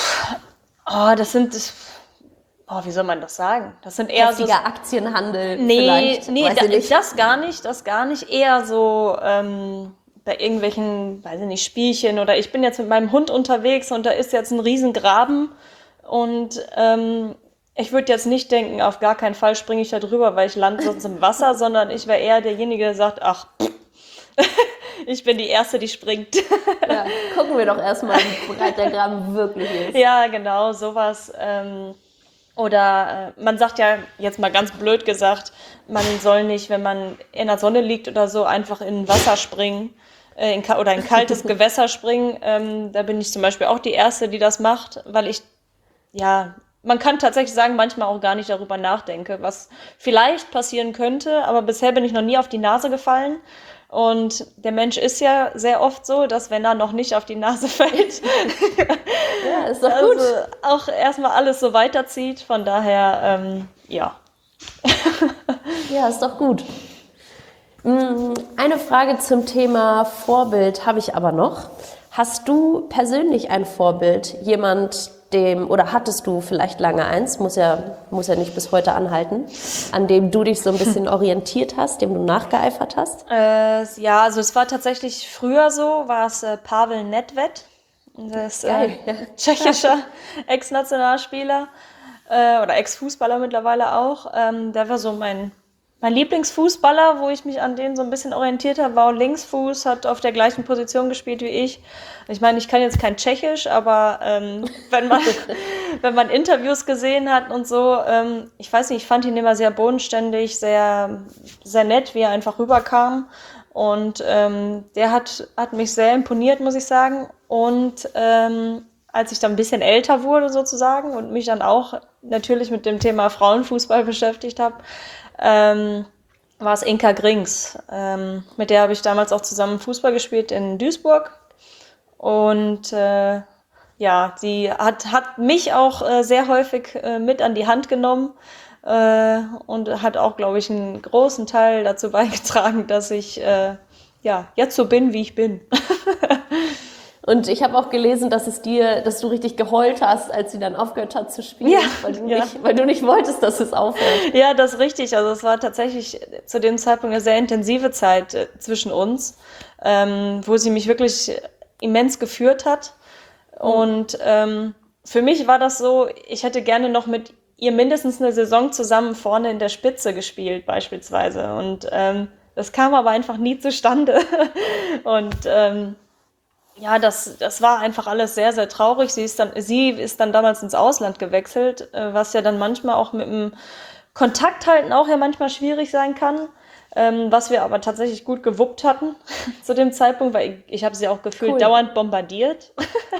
Wie soll man das sagen? Das sind eher heftiger so Aktienhandel vielleicht. Das gar nicht. Eher so bei irgendwelchen, weiß ich nicht, Spielchen oder ich bin jetzt mit meinem Hund unterwegs und da ist jetzt ein Riesengraben und ich würde jetzt nicht denken, auf gar keinen Fall springe ich da drüber, weil ich lande sonst im Wasser, sondern ich wäre eher derjenige, der sagt, ach, ich bin die Erste, die springt. Ja, gucken wir doch erstmal, wie breit der Graben wirklich ist. Ja, genau, sowas. Oder man sagt ja, jetzt mal ganz blöd gesagt, man soll nicht, wenn man in der Sonne liegt oder so, einfach in Wasser springen oder in kaltes Gewässer springen. Da bin ich zum Beispiel auch die Erste, die das macht, weil man kann tatsächlich sagen, manchmal auch gar nicht darüber nachdenke, was vielleicht passieren könnte, aber bisher bin ich noch nie auf die Nase gefallen. Und der Mensch ist ja sehr oft so, dass wenn er noch nicht auf die Nase fällt, ja, ist doch gut. Auch erstmal alles so weiterzieht. Von daher, ja. Ja, ist doch gut. Eine Frage zum Thema Vorbild habe ich aber noch. Hast du persönlich ein Vorbild, oder hattest du vielleicht lange eins, muss ja nicht bis heute anhalten, an dem du dich so ein bisschen orientiert hast, dem du nachgeeifert hast? Ja, also es war tatsächlich früher so, war es Pavel Nedvěd, das ist tschechischer Ex-Nationalspieler oder Ex-Fußballer mittlerweile auch. Der war so mein Lieblingsfußballer, wo ich mich an den so ein bisschen orientiert habe, war Linksfuß, hat auf der gleichen Position gespielt wie ich. Ich meine, ich kann jetzt kein Tschechisch, aber wenn man Interviews gesehen hat und so, ich weiß nicht, ich fand ihn immer sehr bodenständig, sehr, sehr nett, wie er einfach rüberkam. Und der hat mich sehr imponiert, muss ich sagen. Und als ich dann ein bisschen älter wurde sozusagen und mich dann auch natürlich mit dem Thema Frauenfußball beschäftigt habe, war es Inka Grings. Mit der habe ich damals auch zusammen Fußball gespielt in Duisburg. Und sie hat mich auch sehr häufig mit an die Hand genommen und hat auch, glaube ich, einen großen Teil dazu beigetragen, dass ich jetzt so bin, wie ich bin. Und ich habe auch gelesen, dass du richtig geheult hast, als sie dann aufgehört hat zu spielen, weil du nicht wolltest, dass es aufhört. Ja, das ist richtig. Also es war tatsächlich zu dem Zeitpunkt eine sehr intensive Zeit zwischen uns, wo sie mich wirklich immens geführt hat. Und für mich war das so, ich hätte gerne noch mit ihr mindestens eine Saison zusammen vorne in der Spitze gespielt beispielsweise. Und das kam aber einfach nie zustande. Und das war einfach alles sehr, sehr traurig. Sie ist dann damals ins Ausland gewechselt, was ja dann manchmal auch mit dem Kontakt halten auch ja manchmal schwierig sein kann. Was wir aber tatsächlich gut gewuppt hatten zu dem Zeitpunkt, weil ich habe sie auch gefühlt dauernd bombardiert.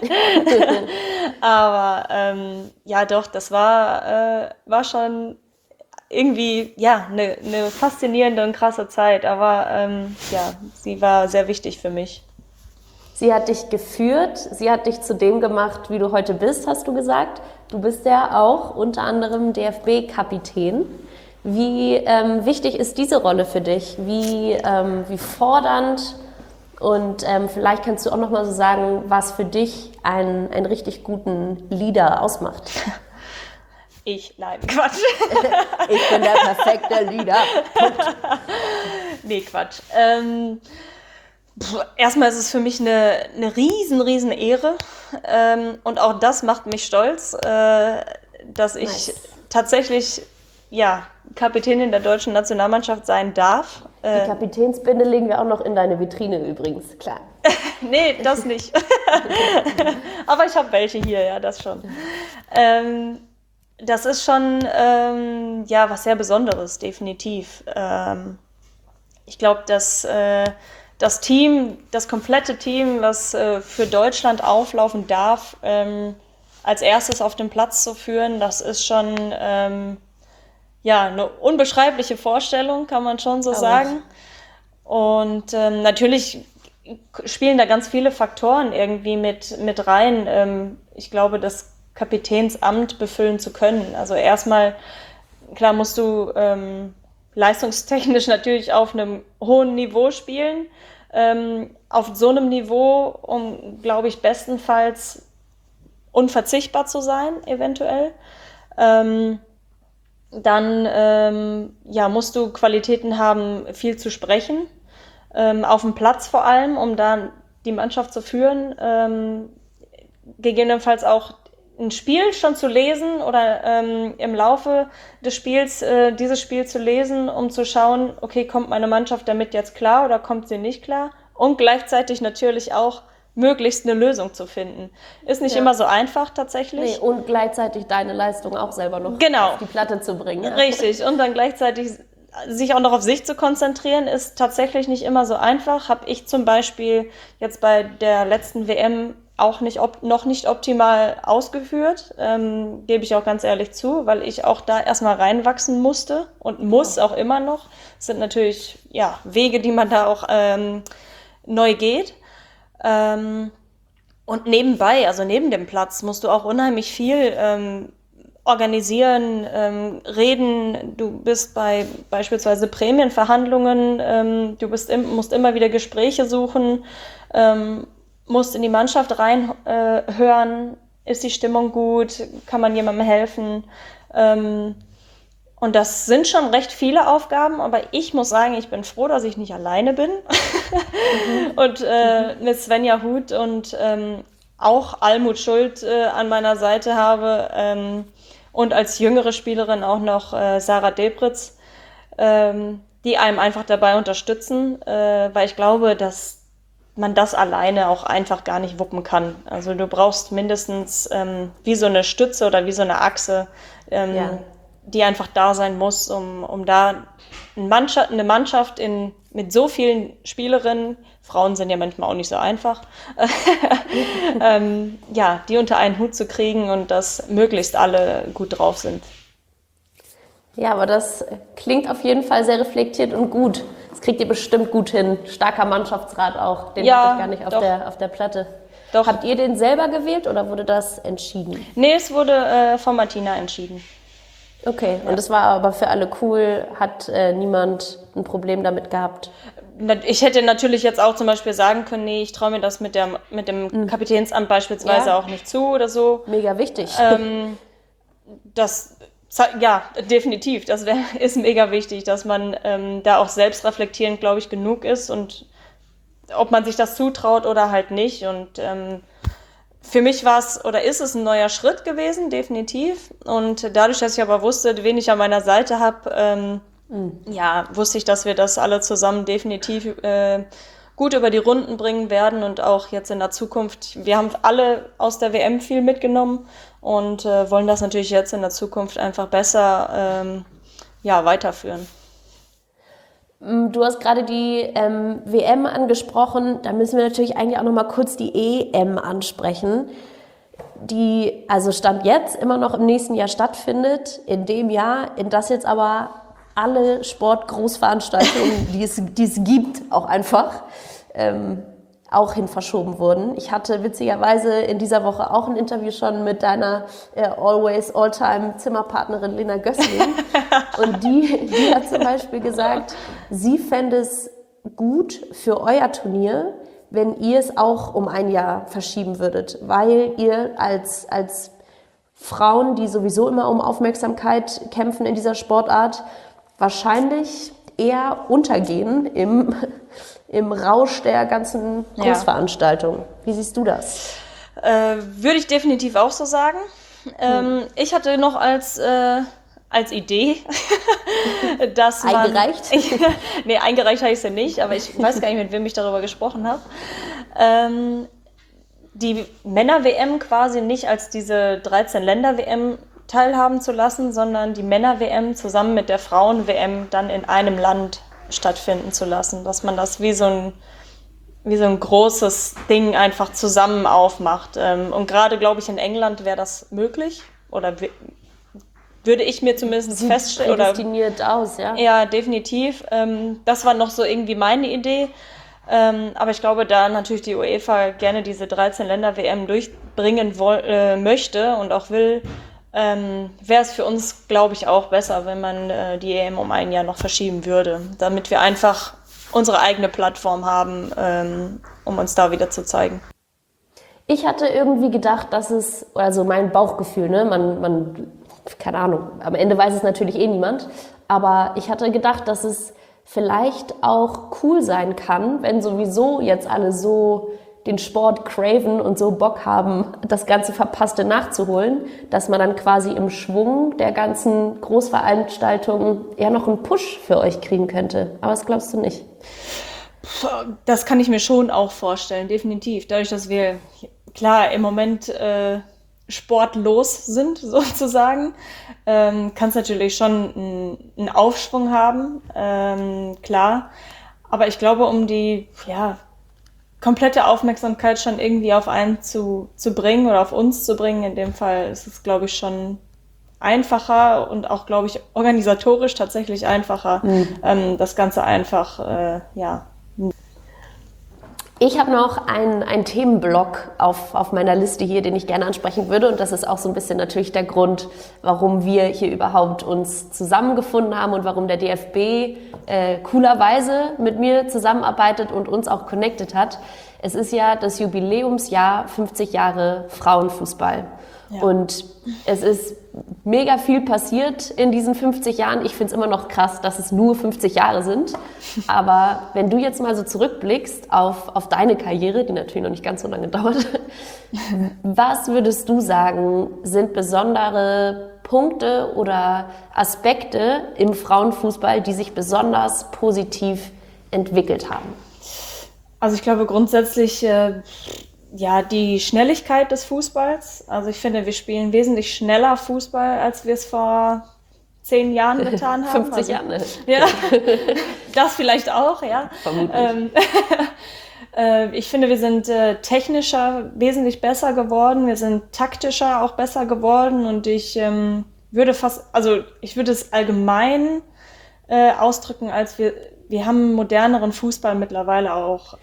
Aber das war schon irgendwie eine faszinierende und krasse Zeit. Aber sie war sehr wichtig für mich. Sie hat dich geführt, sie hat dich zu dem gemacht, wie du heute bist, hast du gesagt. Du bist ja auch unter anderem DFB-Kapitän. Wie wichtig ist diese Rolle für dich? Wie fordernd? Und vielleicht kannst du auch noch mal so sagen, was für dich einen richtig guten Leader ausmacht. Nein, Quatsch. Ich bin der perfekte Leader. Punkt. Nee, Quatsch. Erstmal ist es für mich eine riesen Ehre. Und auch das macht mich stolz, dass ich tatsächlich Kapitänin der deutschen Nationalmannschaft sein darf. Die Kapitänsbinde legen wir auch noch in deine Vitrine übrigens, klar. Nee, das nicht. Aber ich habe welche hier, ja, das schon. Das ist schon was sehr Besonderes, definitiv. Ich glaube, dass das Team, das komplette Team, was für Deutschland auflaufen darf, als erstes auf den Platz zu führen, das ist schon eine unbeschreibliche Vorstellung, kann man schon so sagen. Und natürlich spielen da ganz viele Faktoren irgendwie mit rein. Ich glaube, das Kapitänsamt befüllen zu können. Also erstmal, klar musst du leistungstechnisch natürlich auf einem hohen Niveau spielen. Auf so einem Niveau, um, glaube ich, bestenfalls unverzichtbar zu sein, eventuell. Dann musst du Qualitäten haben, viel zu sprechen, auf dem Platz vor allem, um da die Mannschaft zu führen, gegebenenfalls auch ein Spiel schon zu lesen oder im Laufe des Spiels dieses Spiel zu lesen, um zu schauen, okay, kommt meine Mannschaft damit jetzt klar oder kommt sie nicht klar? Und gleichzeitig natürlich auch möglichst eine Lösung zu finden. Ist nicht immer so einfach tatsächlich. Nee, und gleichzeitig deine Leistung auch selber noch auf die Platte zu bringen. Ja. Richtig, und dann gleichzeitig sich auch noch auf sich zu konzentrieren, ist tatsächlich nicht immer so einfach. Habe ich zum Beispiel jetzt bei der letzten WM auch noch nicht optimal ausgeführt, gebe ich auch ganz ehrlich zu, weil ich auch da erstmal reinwachsen musste und muss auch immer noch. Es sind natürlich Wege, die man da auch neu geht. Und nebenbei, also neben dem Platz, musst du auch unheimlich viel organisieren, reden. Du bist bei beispielsweise Prämienverhandlungen, musst immer wieder Gespräche suchen, musst in die Mannschaft reinhören, ist die Stimmung gut, kann man jemandem helfen. Und das sind schon recht viele Aufgaben, aber ich muss sagen, ich bin froh, dass ich nicht alleine bin. Und mit Svenja Huth und auch Almut Schuld an meiner Seite habe und als jüngere Spielerin auch noch Sarah Debritz, die einem einfach dabei unterstützen, weil ich glaube, dass man das alleine auch einfach gar nicht wuppen kann. Also du brauchst mindestens wie so eine Stütze oder wie so eine Achse, die einfach da sein muss, um da eine Mannschaft mit so vielen Spielerinnen, Frauen sind ja manchmal auch nicht so einfach, die unter einen Hut zu kriegen und dass möglichst alle gut drauf sind. Ja, aber das klingt auf jeden Fall sehr reflektiert und gut. Das kriegt ihr bestimmt gut hin. Starker Mannschaftsrat auch. Den habe ich gar nicht auf der Platte. Doch. Habt ihr den selber gewählt oder wurde das entschieden? Nee, es wurde von Martina entschieden. Okay, und das war aber für alle cool, hat niemand ein Problem damit gehabt? Ich hätte natürlich jetzt auch zum Beispiel sagen können, nee, ich traue mir das mit dem Kapitänsamt beispielsweise auch nicht zu oder so. Mega wichtig. Definitiv. Das ist mega wichtig, dass man da auch selbst reflektierend, glaube ich, genug ist und ob man sich das zutraut oder halt nicht. Und für mich war es oder ist es ein neuer Schritt gewesen, definitiv. Und dadurch, dass ich aber wusste, wen ich an meiner Seite habe, wusste ich, dass wir das alle zusammen definitiv gut über die Runden bringen werden und auch jetzt in der Zukunft. Wir haben alle aus der WM viel mitgenommen und wollen das natürlich jetzt in der Zukunft einfach besser weiterführen. Du hast gerade die WM angesprochen, da müssen wir natürlich eigentlich auch noch mal kurz die EM ansprechen, die also Stand jetzt immer noch im nächsten Jahr stattfindet, in dem Jahr, in das jetzt aber alle Sportgroßveranstaltungen, die es gibt, auch einfach auch hin verschoben wurden. Ich hatte witzigerweise in dieser Woche auch ein Interview schon mit deiner always all-time Zimmerpartnerin Lena Gößling. Und die hat zum Beispiel gesagt, sie fände es gut für euer Turnier, wenn ihr es auch um ein Jahr verschieben würdet, weil ihr als Frauen, die sowieso immer um Aufmerksamkeit kämpfen in dieser Sportart, wahrscheinlich eher untergehen im Rausch der ganzen Großveranstaltung. Wie siehst du das? Würde ich definitiv auch so sagen. Ich hatte noch als Idee, dass man... Eingereicht? Nee, eingereicht habe ich es ja nicht, aber ich weiß gar nicht, mit wem ich darüber gesprochen habe. Die Männer-WM quasi nicht als diese 13-Länder-WM teilhaben zu lassen, sondern die Männer-WM zusammen mit der Frauen-WM dann in einem Land stattfinden zu lassen. Dass man das wie so ein großes Ding einfach zusammen aufmacht. Und gerade, glaube ich, in England wäre das möglich. Oder würde ich mir zumindest feststellen. Prädestiniert aus, ja? Ja, definitiv. Das war noch so irgendwie meine Idee. Aber ich glaube, da natürlich die UEFA gerne diese 13-Länder-WM durchbringen möchte und auch will, wäre es für uns, glaube ich, auch besser, wenn man die EM um ein Jahr noch verschieben würde, damit wir einfach unsere eigene Plattform haben, um uns da wieder zu zeigen. Ich hatte irgendwie gedacht, dass es, also mein Bauchgefühl, ne, man, keine Ahnung, am Ende weiß es natürlich eh niemand, aber ich hatte gedacht, dass es vielleicht auch cool sein kann, wenn sowieso jetzt alle so den Sport craven und so Bock haben, das ganze Verpasste nachzuholen, dass man dann quasi im Schwung der ganzen Großveranstaltungen eher noch einen Push für euch kriegen könnte. Aber das glaubst du nicht? Das kann ich mir schon auch vorstellen, definitiv. Dadurch, dass wir, klar, im Moment sportlos sind, sozusagen, kann es natürlich schon einen Aufschwung haben, klar. Aber ich glaube, um die komplette Aufmerksamkeit schon irgendwie auf einen zu bringen oder auf uns zu bringen, in dem Fall ist es, glaube ich, schon einfacher und auch, glaube ich, organisatorisch tatsächlich einfacher, das Ganze einfach, Ich habe noch einen Themenblock auf meiner Liste hier, den ich gerne ansprechen würde. Und das ist auch so ein bisschen natürlich der Grund, warum wir hier überhaupt uns zusammengefunden haben und warum der DFB coolerweise mit mir zusammenarbeitet und uns auch connected hat. Es ist ja das Jubiläumsjahr 50 Jahre Frauenfußball. Ja. Und es ist mega viel passiert in diesen 50 Jahren. Ich finde es immer noch krass, dass es nur 50 Jahre sind. Aber wenn du jetzt mal so zurückblickst auf deine Karriere, die natürlich noch nicht ganz so lange dauert, was würdest du sagen, sind besondere Punkte oder Aspekte im Frauenfußball, die sich besonders positiv entwickelt haben? Also ich glaube grundsätzlich... die Schnelligkeit des Fußballs. Also ich finde, wir spielen wesentlich schneller Fußball, als wir es vor 10 Jahren getan haben. 50 Jahren. Ja, das vielleicht auch, ja. Vermutlich. Ich finde, wir sind technischer wesentlich besser geworden. Wir sind taktischer auch besser geworden. Und ich würde es allgemein ausdrücken, als wir haben einen moderneren Fußball mittlerweile auch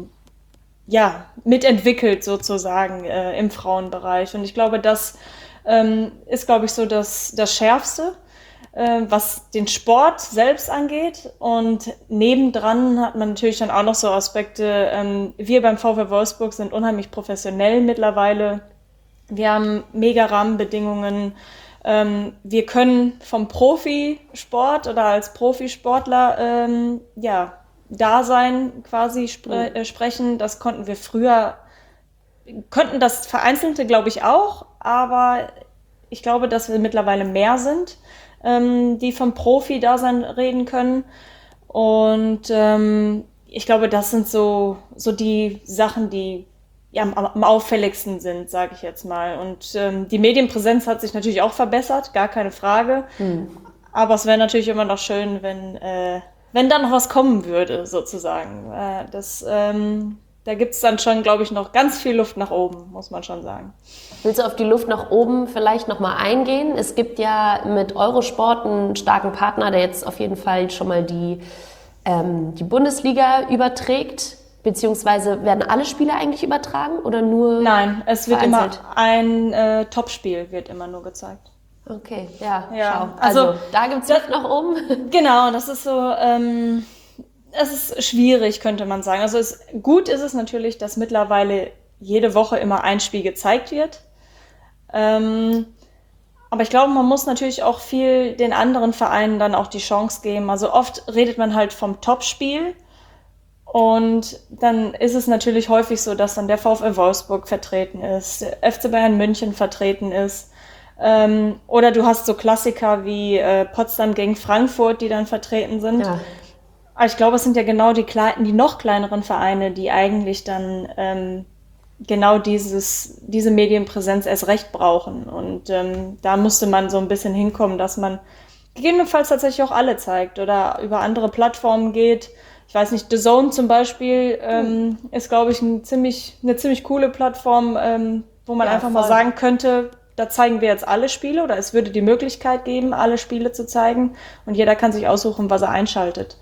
mitentwickelt sozusagen im Frauenbereich. Und ich glaube, das ist, glaube ich, so das Schärfste, was den Sport selbst angeht. Und nebendran hat man natürlich dann auch noch so Aspekte. Wir beim VfL Wolfsburg sind unheimlich professionell mittlerweile. Wir haben mega Rahmenbedingungen. Wir können vom Profisport oder als Profisportler Dasein quasi sprechen. Das konnten wir früher, könnten das Vereinzelte, glaube ich, auch, aber ich glaube, dass wir mittlerweile mehr sind, die vom Profi-Dasein reden können. Und ich glaube, das sind so die Sachen, die am auffälligsten sind, sage ich jetzt mal. Und die Medienpräsenz hat sich natürlich auch verbessert, gar keine Frage. Aber es wäre natürlich immer noch schön, wenn da noch was kommen würde, sozusagen. Da gibt es dann schon, glaube ich, noch ganz viel Luft nach oben, muss man schon sagen. Willst du auf die Luft nach oben vielleicht nochmal eingehen? Es gibt ja mit Eurosport einen starken Partner, der jetzt auf jeden Fall schon mal die Bundesliga überträgt. Beziehungsweise werden alle Spiele eigentlich übertragen oder nur Nein, es wird vereinzelt? Immer ein Topspiel wird immer nur gezeigt. Okay, schau. Also da gibt es Luft nach oben. Genau, das ist so, es ist schwierig, könnte man sagen. Also gut ist es natürlich, dass mittlerweile jede Woche immer ein Spiel gezeigt wird. Aber ich glaube, man muss natürlich auch viel den anderen Vereinen dann auch die Chance geben. Also oft redet man halt vom Topspiel und dann ist es natürlich häufig so, dass dann der VfL Wolfsburg vertreten ist, der FC Bayern München vertreten ist. Oder du hast so Klassiker wie Potsdam gegen Frankfurt, die dann vertreten sind. Ja. Aber ich glaube, es sind ja genau die noch kleineren Vereine, die eigentlich dann genau diese Medienpräsenz erst recht brauchen. Und da musste man so ein bisschen hinkommen, dass man gegebenenfalls tatsächlich auch alle zeigt oder über andere Plattformen geht. Ich weiß nicht, The Zone zum Beispiel ist, glaube ich, eine ziemlich coole Plattform, wo man einfach mal sagen könnte, da zeigen wir jetzt alle Spiele oder es würde die Möglichkeit geben, alle Spiele zu zeigen und jeder kann sich aussuchen, was er einschaltet.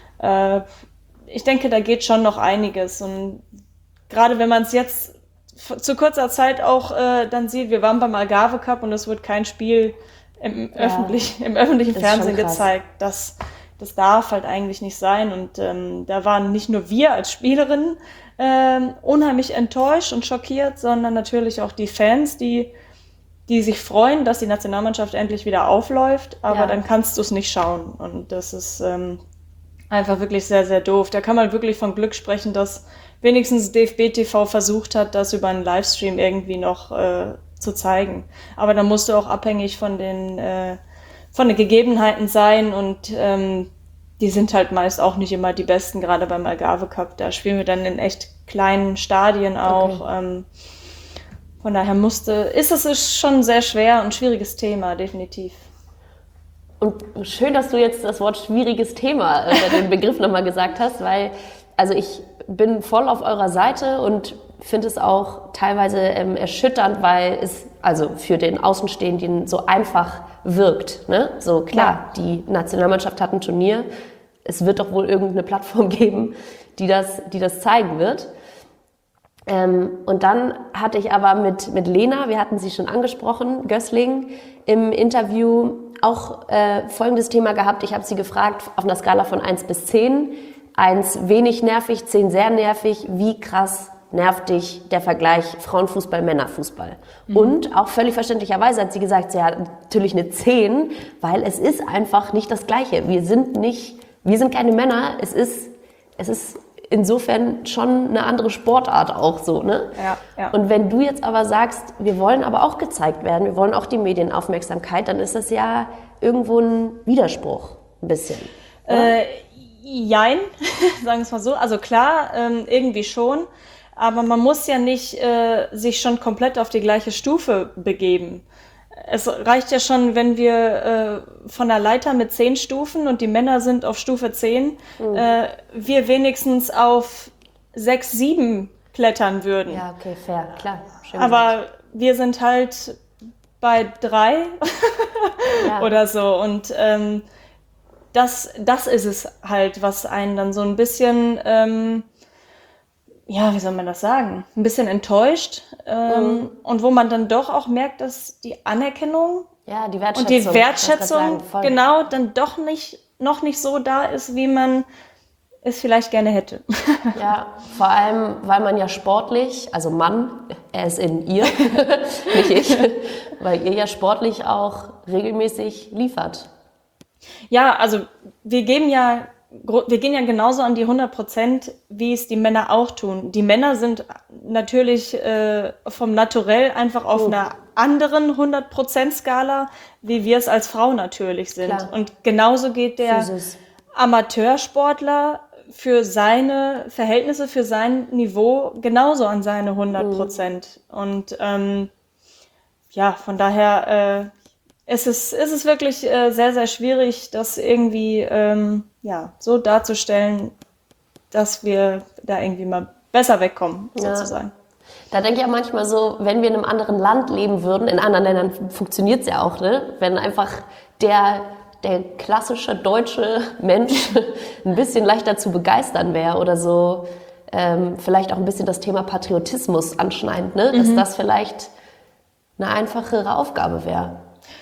Ich denke, da geht schon noch einiges und gerade wenn man es jetzt zu kurzer Zeit auch dann sieht, wir waren beim Algarve Cup und es wird kein Spiel im öffentlichen Fernsehen gezeigt. Das darf halt eigentlich nicht sein. Und da waren nicht nur wir als Spielerinnen unheimlich enttäuscht und schockiert, sondern natürlich auch die Fans, die sich freuen, dass die Nationalmannschaft endlich wieder aufläuft, aber dann kannst du es nicht schauen. Und das ist einfach wirklich sehr, sehr doof. Da kann man wirklich von Glück sprechen, dass wenigstens DFB TV versucht hat, das über einen Livestream irgendwie noch zu zeigen. Aber da musst du auch abhängig von den Gegebenheiten sein und die sind halt meist auch nicht immer die besten, gerade beim Algarve Cup. Da spielen wir dann in echt kleinen Stadien auch. Okay. Von daher ist es schon ein sehr schwer und schwieriges Thema, definitiv. Und schön, dass du jetzt das Wort schwieriges Thema, den Begriff nochmal gesagt hast, weil also ich bin voll auf eurer Seite und finde es auch teilweise erschütternd, weil es also für den Außenstehenden so einfach wirkt. Ne? So klar, die Nationalmannschaft hat ein Turnier, es wird doch wohl irgendeine Plattform geben, die das zeigen wird. Und dann hatte ich aber mit Lena, wir hatten sie schon angesprochen, Gößling, im Interview auch folgendes Thema gehabt. Ich habe sie gefragt, auf einer Skala von 1 bis 10, 1 wenig nervig, 10 sehr nervig, wie krass nervt dich der Vergleich Frauenfußball, Männerfußball? Und auch völlig verständlicherweise hat sie gesagt, sie hat natürlich eine 10, weil es ist einfach nicht das Gleiche. Wir sind keine Männer, es ist insofern schon eine andere Sportart auch so, ne? Ja. Und wenn du jetzt aber sagst, wir wollen aber auch gezeigt werden, wir wollen auch die Medienaufmerksamkeit, dann ist das ja irgendwo ein Widerspruch, ein bisschen. Jein, sagen wir es mal so. Also klar, irgendwie schon, aber man muss ja nicht sich schon komplett auf die gleiche Stufe begeben. Es reicht ja schon, wenn wir von der Leiter mit 10 Stufen und die Männer sind auf Stufe 10, wir wenigstens auf 6, 7 klettern würden. Ja, okay, fair, klar. Schön aber gesagt. Wir sind halt bei 3 oder so und das ist es halt, was einen dann so ein bisschen wie soll man das sagen? Ein bisschen enttäuscht und wo man dann doch auch merkt, dass die Anerkennung und die Wertschätzung genau dann doch noch nicht so da ist, wie man es vielleicht gerne hätte. Ja, vor allem, weil man ja sportlich, also Mann, er ist in ihr, nicht ich, weil ihr ja sportlich auch regelmäßig liefert. Ja, also wir gehen ja genauso an die 100%, wie es die Männer auch tun. Die Männer sind natürlich vom Naturell einfach auf einer anderen 100%-Skala, wie wir es als Frau natürlich sind. Klar. Und genauso geht der Amateursportler für seine Verhältnisse, für sein Niveau genauso an seine 100%. Und von daher es ist wirklich sehr, sehr schwierig, das irgendwie so darzustellen, dass wir da irgendwie mal besser wegkommen, sozusagen. Da denke ich auch manchmal so, wenn wir in einem anderen Land leben würden, in anderen Ländern funktioniert es ja auch, ne? Wenn einfach der klassische deutsche Mensch ein bisschen leichter zu begeistern wäre oder so, vielleicht auch ein bisschen das Thema Patriotismus anschneidend, ne? Dass das vielleicht eine einfachere Aufgabe wäre.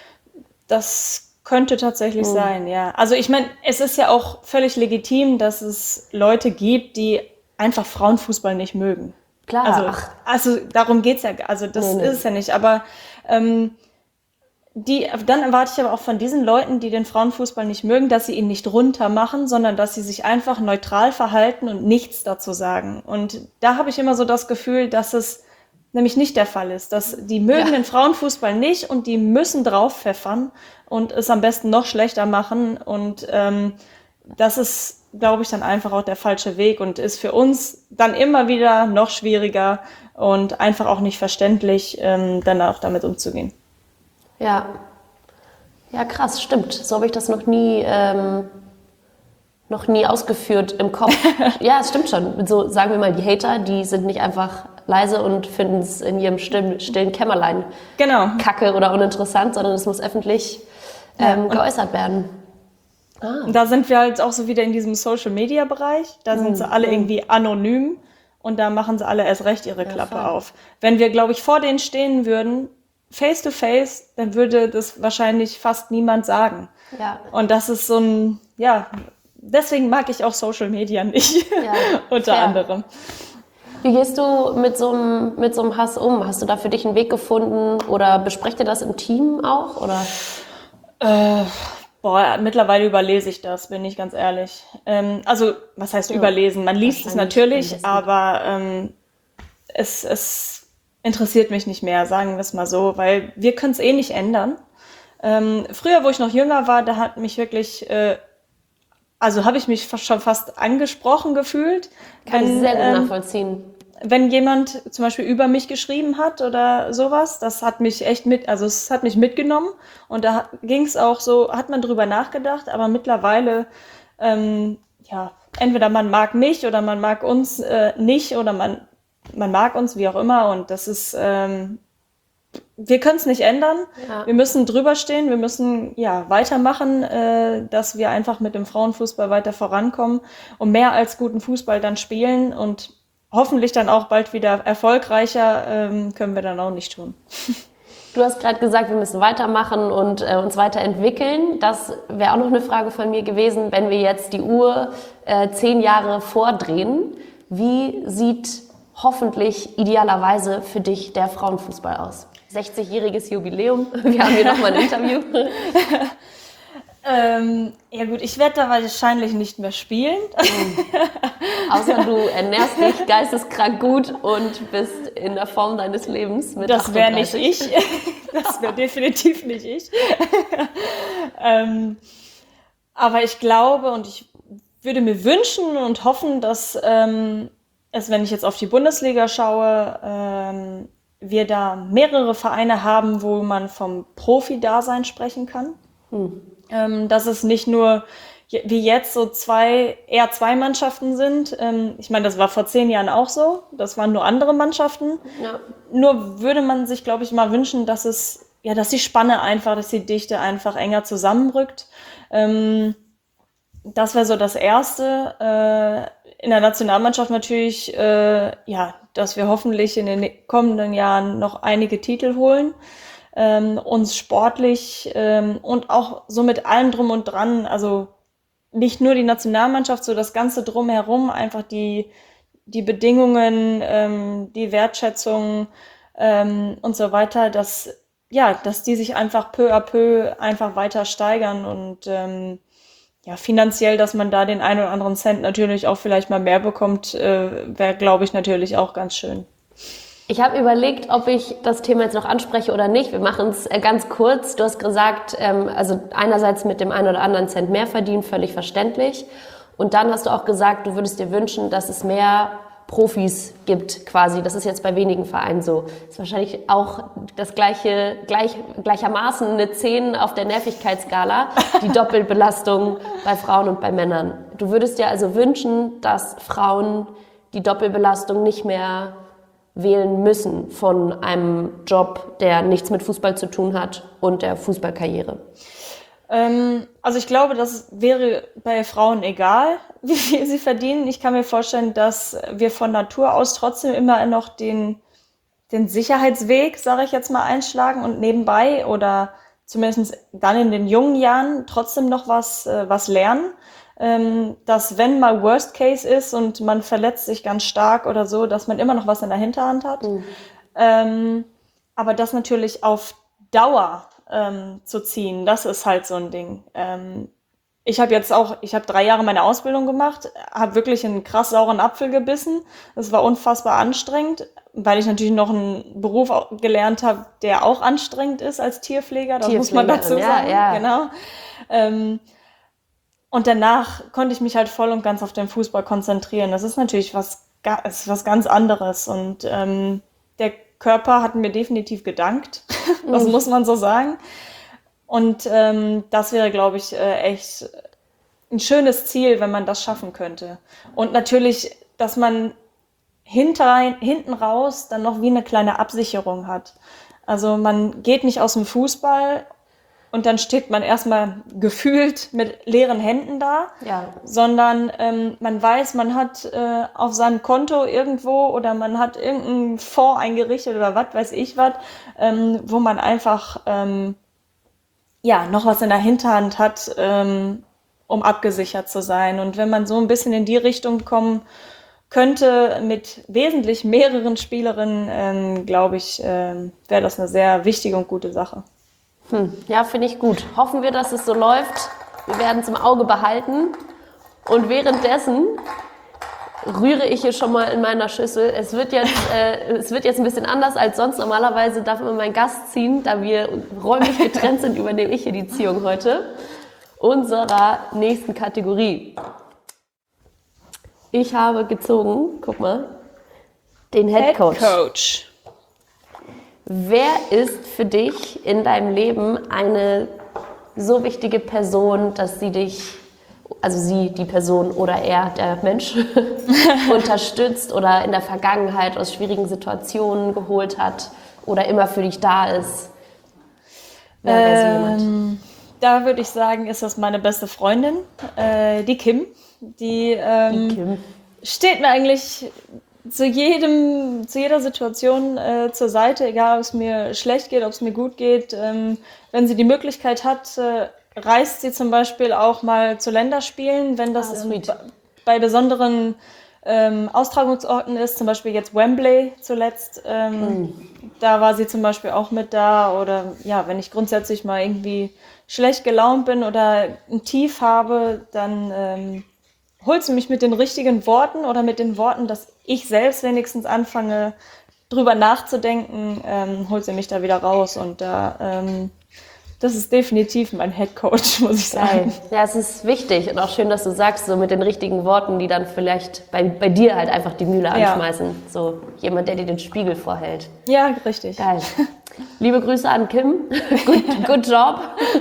Das könnte tatsächlich sein, ja. Also ich meine, es ist ja auch völlig legitim, dass es Leute gibt, die einfach Frauenfußball nicht mögen. Klar. Also darum geht's ja, also das ist es ja nicht. Aber Dann erwarte ich aber auch von diesen Leuten, die den Frauenfußball nicht mögen, dass sie ihn nicht runter machen, sondern dass sie sich einfach neutral verhalten und nichts dazu sagen. Und da habe ich immer so das Gefühl, dass es nämlich nicht der Fall ist, dass die mögen den Frauenfußball nicht und die müssen drauf pfeffern und es am besten noch schlechter machen. Und das ist, glaube ich, dann einfach auch der falsche Weg und ist für uns dann immer wieder noch schwieriger und einfach auch nicht verständlich, dann auch damit umzugehen. Ja. Ja, krass, stimmt. So habe ich das noch nie ausgeführt im Kopf. Ja, es stimmt schon. So sagen wir mal, die Hater, die sind nicht einfach leise und finden es in ihrem stillen Kämmerlein kacke oder uninteressant, sondern es muss öffentlich geäußert werden. Da sind wir halt auch so wieder in diesem Social-Media-Bereich. Da sind sie alle irgendwie anonym und da machen sie alle erst recht ihre Klappe auf. Wenn wir, glaube ich, vor denen stehen würden, face to face, dann würde das wahrscheinlich fast niemand sagen. Ja. Und das ist so ein, deswegen mag ich auch Social Media nicht, unter anderem. Wie gehst du mit so einem Hass um? Hast du da für dich einen Weg gefunden oder besprecht ihr das im Team auch? Oder? Mittlerweile überlese ich das, bin ich ganz ehrlich. Also, was heißt überlesen? Man liest es natürlich, aber es interessiert mich nicht mehr, sagen wir es mal so, weil wir können es eh nicht ändern. Früher, wo ich noch jünger war, da hat mich wirklich, habe ich mich schon fast angesprochen gefühlt. Kann ich sehr gut nachvollziehen. Wenn jemand zum Beispiel über mich geschrieben hat oder sowas, das hat mich echt es hat mich mitgenommen und da ging es auch so, hat man drüber nachgedacht, aber mittlerweile, entweder man mag mich oder man mag uns nicht oder man mag uns, wie auch immer und das ist, wir können es nicht ändern, wir müssen drüber stehen, wir müssen weitermachen, dass wir einfach mit dem Frauenfußball weiter vorankommen und mehr als guten Fußball dann spielen und hoffentlich dann auch bald wieder erfolgreicher, können wir dann auch nicht tun. Du hast gerade gesagt, wir müssen weitermachen und uns weiterentwickeln. Das wäre auch noch eine Frage von mir gewesen, wenn wir jetzt die Uhr 10 Jahre vordrehen. Wie sieht hoffentlich idealerweise für dich der Frauenfußball aus? 60-jähriges Jubiläum. Wir haben hier nochmal ein Interview. Ich werde da wahrscheinlich nicht mehr spielen. Außer du ernährst dich geisteskrank gut und bist in der Form deines Lebens mit 38. Das wäre nicht ich. Das wäre definitiv nicht ich. Aber ich glaube und ich würde mir wünschen und hoffen, dass wenn ich jetzt auf die Bundesliga schaue, wir da mehrere Vereine haben, wo man vom Profi-Dasein sprechen kann. Dass es nicht nur wie jetzt so zwei Mannschaften sind. Ich meine, das war vor 10 Jahren auch so. Das waren nur andere Mannschaften. Ja. Nur würde man sich, glaube ich, mal wünschen, dass die Spanne einfach, dass die Dichte einfach enger zusammenrückt. Das wäre so das Erste. In der Nationalmannschaft natürlich, dass wir hoffentlich in den kommenden Jahren noch einige Titel holen. Uns sportlich und auch so mit allem drum und dran, also nicht nur die Nationalmannschaft, so das Ganze drumherum, einfach die Bedingungen, die Wertschätzung und so weiter, dass die sich einfach peu à peu einfach weiter steigern und finanziell, dass man da den einen oder anderen Cent natürlich auch vielleicht mal mehr bekommt, wäre, glaube ich, natürlich auch ganz schön. Ich habe überlegt, ob ich das Thema jetzt noch anspreche oder nicht. Wir machen es ganz kurz. Du hast gesagt, also einerseits mit dem einen oder anderen Cent mehr verdienen, völlig verständlich. Und dann hast du auch gesagt, du würdest dir wünschen, dass es mehr Profis gibt quasi. Das ist jetzt bei wenigen Vereinen so. Das ist wahrscheinlich auch das gleichermaßen eine 10 auf der Nervigkeitsskala, die Doppelbelastung bei Frauen und bei Männern. Du würdest dir also wünschen, dass Frauen die Doppelbelastung nicht mehr wählen müssen von einem Job, der nichts mit Fußball zu tun hat und der Fußballkarriere? Also ich glaube, das wäre bei Frauen egal, wie viel sie verdienen. Ich kann mir vorstellen, dass wir von Natur aus trotzdem immer noch den Sicherheitsweg, sage ich jetzt mal, einschlagen und nebenbei oder zumindest dann in den jungen Jahren trotzdem noch was lernen. Dass wenn mal Worst Case ist und man verletzt sich ganz stark oder so, dass man immer noch was in der Hinterhand hat. Aber das natürlich auf Dauer zu ziehen. Das ist halt so ein Ding. Ich habe 3 Jahre meine Ausbildung gemacht, habe wirklich einen krass sauren Apfel gebissen. Das war unfassbar anstrengend, weil ich natürlich noch einen Beruf gelernt habe, der auch anstrengend ist als Tierpfleger. Das muss man dazu sagen. Ja. Genau. Und danach konnte ich mich halt voll und ganz auf den Fußball konzentrieren. Das ist natürlich was ganz anderes. Und der Körper hat mir definitiv gedankt. Das muss man so sagen. Und das wäre, glaube ich, echt ein schönes Ziel, wenn man das schaffen könnte. Und natürlich, dass man hinten raus dann noch wie eine kleine Absicherung hat. Also man geht nicht aus dem Fußball und dann steht man erstmal gefühlt mit leeren Händen da, sondern man weiß, man hat auf seinem Konto irgendwo oder man hat irgendeinen Fonds eingerichtet oder was weiß ich was, wo man einfach noch was in der Hinterhand hat, um abgesichert zu sein. Und wenn man so ein bisschen in die Richtung kommen könnte mit wesentlich mehreren Spielerinnen, glaube ich, wäre das eine sehr wichtige und gute Sache. Ja, finde ich gut. Hoffen wir, dass es so läuft. Wir werden es im Auge behalten. Und währenddessen rühre ich hier schon mal in meiner Schüssel. Es wird jetzt ein bisschen anders als sonst. Normalerweise darf immer mein Gast ziehen. Da wir räumlich getrennt sind, übernehme ich hier die Ziehung heute. Unserer nächsten Kategorie. Ich habe gezogen, guck mal, den Head Coach. Wer ist für dich in deinem Leben eine so wichtige Person, dass sie dich, also sie, die Person oder er, der Mensch, unterstützt oder in der Vergangenheit aus schwierigen Situationen geholt hat oder immer für dich da ist? Wer wäre so jemand? Da würde ich sagen, ist das meine beste Freundin, die Kim. Die Kim steht mir eigentlich zu jeder Situation zur Seite, egal ob es mir schlecht geht, ob es mir gut geht. Wenn sie die Möglichkeit hat, reist sie zum Beispiel auch mal zu Länderspielen, wenn das bei besonderen Austragungsorten ist, zum Beispiel jetzt Wembley zuletzt. Da war sie zum Beispiel auch mit da. Oder ja, wenn ich grundsätzlich mal irgendwie schlecht gelaunt bin oder ein Tief habe, dann holt sie mich mit den richtigen Worten oder mit den Worten, dass ich selbst wenigstens anfange, drüber nachzudenken, holt sie mich da wieder raus. Und das ist definitiv mein Headcoach, muss ich sagen. Ja, es ist wichtig und auch schön, dass du sagst, so mit den richtigen Worten, die dann vielleicht bei dir halt einfach die Mühle anschmeißen. Ja. So jemand, der dir den Spiegel vorhält. Ja, richtig. Geil. Liebe Grüße an Kim. Good job.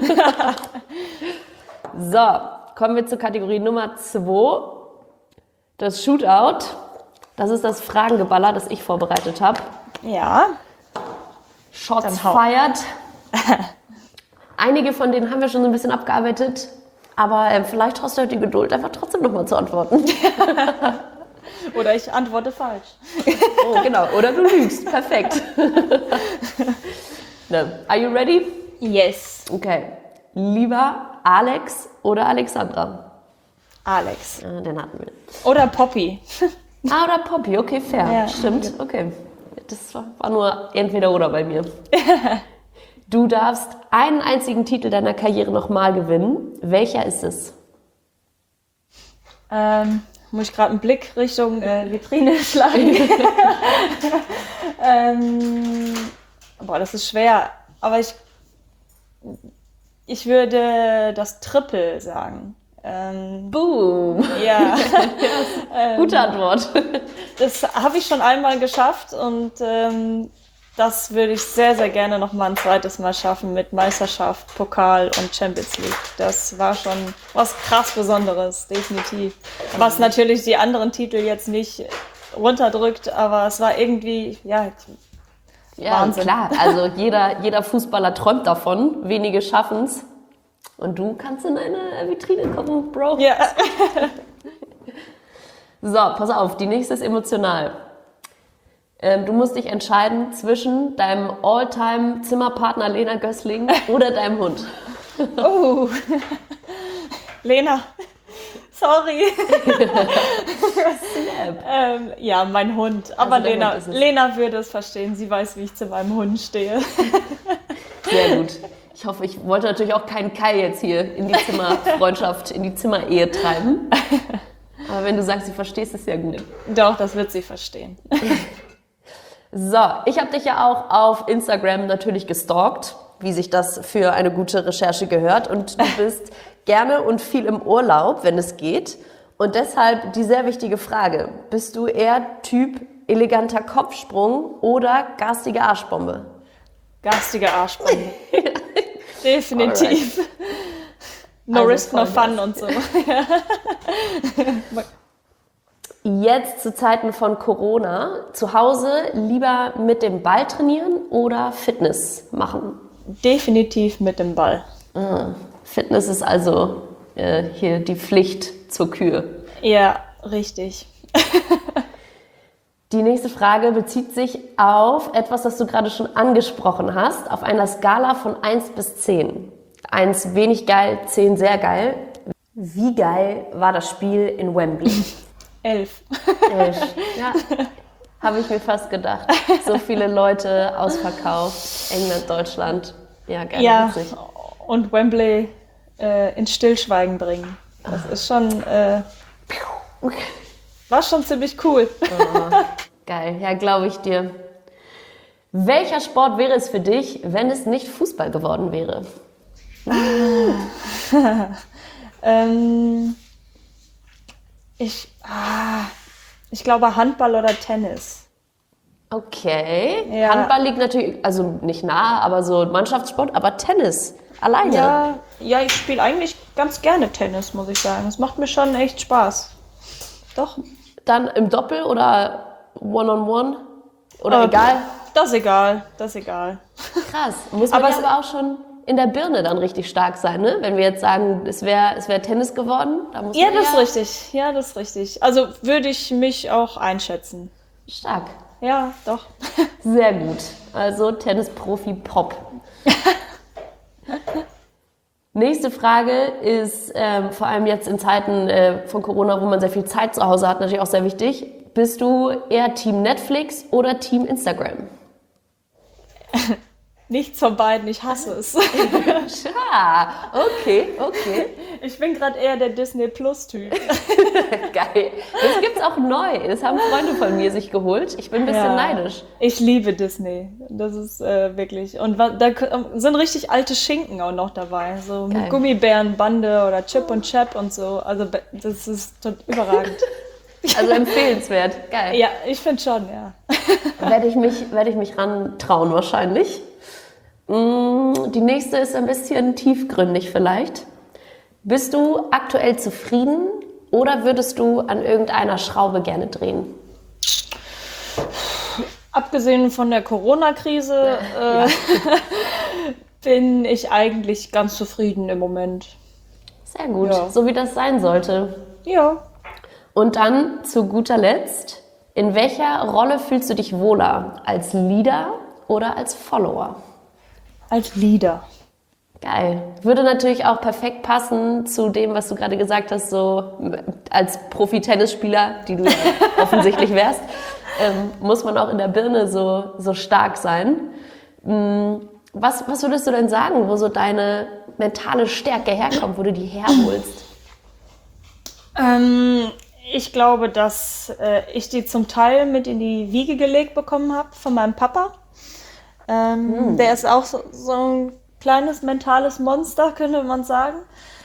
So, kommen wir zur Kategorie Nummer 2. Das Shootout. Das ist das Fragengeballer, das ich vorbereitet habe. Ja. Shots fired. Einige von denen haben wir schon so ein bisschen abgearbeitet. Aber vielleicht hast du heute die Geduld, einfach trotzdem nochmal zu antworten. Oder ich antworte falsch. Oh, genau. Oder du lügst. Perfekt. Are you ready? Yes. Okay. Lieber Alex oder Alexandra? Alex. Den hatten wir. Oder Poppy. Oder Poppy. Okay, fair. Ja. Stimmt. Okay. Das war nur entweder oder bei mir. Du darfst einen einzigen Titel deiner Karriere nochmal gewinnen. Welcher ist es? Muss ich gerade einen Blick Richtung Vitrine schlagen? Das ist schwer. Aber ich würde das Triple sagen. Boom! Ja. Gute Antwort. Das habe ich schon einmal geschafft und das würde ich sehr, sehr gerne noch mal ein zweites Mal schaffen mit Meisterschaft, Pokal und Champions League. Das war schon was krass Besonderes, definitiv. Was natürlich die anderen Titel jetzt nicht runterdrückt, aber es war irgendwie, Wahnsinn. Klar. Also jeder Fußballer träumt davon, wenige schaffen's. Und du kannst in eine Vitrine gucken, Bro. Ja. So, pass auf, die nächste ist emotional. Du musst dich entscheiden zwischen deinem All-Time-Zimmerpartner Lena Gößling oder deinem Hund. Oh, Lena, sorry. Ja, mein Hund. Aber Also Lena würde es verstehen. Sie weiß, wie ich zu meinem Hund stehe. Sehr gut. Ich hoffe, ich wollte natürlich auch keinen Kai jetzt hier in die Zimmerfreundschaft, in die Zimmerehe treiben. Aber wenn du sagst, du verstehst es ja gut. Doch, das wird sie verstehen. So, ich habe dich ja auch auf Instagram natürlich gestalkt, wie sich das für eine gute Recherche gehört. Und du bist gerne und viel im Urlaub, wenn es geht. Und deshalb die sehr wichtige Frage. Bist du eher Typ eleganter Kopfsprung oder garstige Arschbombe? Garstige Arschbombe. Definitiv. Alright. No Also risk, no voll fun und so. Jetzt zu Zeiten von Corona, zu Hause lieber mit dem Ball trainieren oder Fitness machen? Definitiv mit dem Ball. Fitness ist also hier die Pflicht zur Kür. Ja, richtig. Die nächste Frage bezieht sich auf etwas, das du gerade schon angesprochen hast, auf einer Skala von 1 bis 10. 1 wenig geil, 10 sehr geil. Wie geil war das Spiel in Wembley? 11. 11. Ja, habe ich mir fast gedacht. So viele Leute ausverkauft. England, Deutschland. Ja, geil. Ja, witzig. und Wembley ins Stillschweigen bringen. Das ist schon, war schon ziemlich cool. Geil, ja, glaube ich dir. Welcher Sport wäre es für dich, wenn es nicht Fußball geworden wäre? Ich glaube Handball oder Tennis. Okay. Ja. Handball liegt natürlich, also nicht nah, aber so Mannschaftssport, aber Tennis. Alleine. Ja, ich spiele eigentlich ganz gerne Tennis, muss ich sagen. Es macht mir schon echt Spaß. Doch. Dann im Doppel oder One-on-One? Oder egal? Das ist egal, das ist egal. Krass. Muss man Aber ja aber auch schon in der Birne dann richtig stark sein, ne? Wenn wir jetzt sagen, es wär Tennis geworden, da muss Ja, man das ist richtig. Ja, das ist richtig. Also würde ich mich auch einschätzen. stark. Ja, doch. Sehr gut. Also Tennisprofi Pop. Nächste Frage ist vor allem jetzt in Zeiten von Corona, wo man sehr viel Zeit zu Hause hat, natürlich auch sehr wichtig. Bist du eher Team Netflix oder Team Instagram? Nichts von beiden, ich hasse es. Okay. Ich bin gerade eher der Disney Plus-Typ. Geil. Das gibt's auch neu. Das haben Freunde von mir sich geholt. Ich bin ein bisschen neidisch. Ich liebe Disney. Das ist wirklich. Und da sind richtig alte Schinken auch noch dabei. So Geil. mit Gummibärenbande oder Chip und Chap und so. Also das ist überragend. Also empfehlenswert. Geil. Ja, ich finde schon, ja. Werde ich mich rantrauen wahrscheinlich. Die nächste ist ein bisschen tiefgründig vielleicht. Bist du aktuell zufrieden oder würdest du an irgendeiner Schraube gerne drehen? Abgesehen von der Corona-Krise bin ich eigentlich ganz zufrieden im Moment. Sehr gut, Ja. so wie das sein sollte. Ja. Und dann zu guter Letzt, in welcher Rolle fühlst du dich wohler? Als Leader oder als Follower? Als Leader. Geil. Würde natürlich auch perfekt passen zu dem, was du gerade gesagt hast, so als Profi-Tennisspieler, die du ja offensichtlich wärst, muss man auch in der Birne so stark sein. Was würdest du denn sagen, wo so deine mentale Stärke herkommt, wo du die herholst? Ich glaube, dass ich die zum Teil mit in die Wiege gelegt bekommen habe von meinem Papa. Der ist auch so ein kleines mentales Monster, könnte man sagen.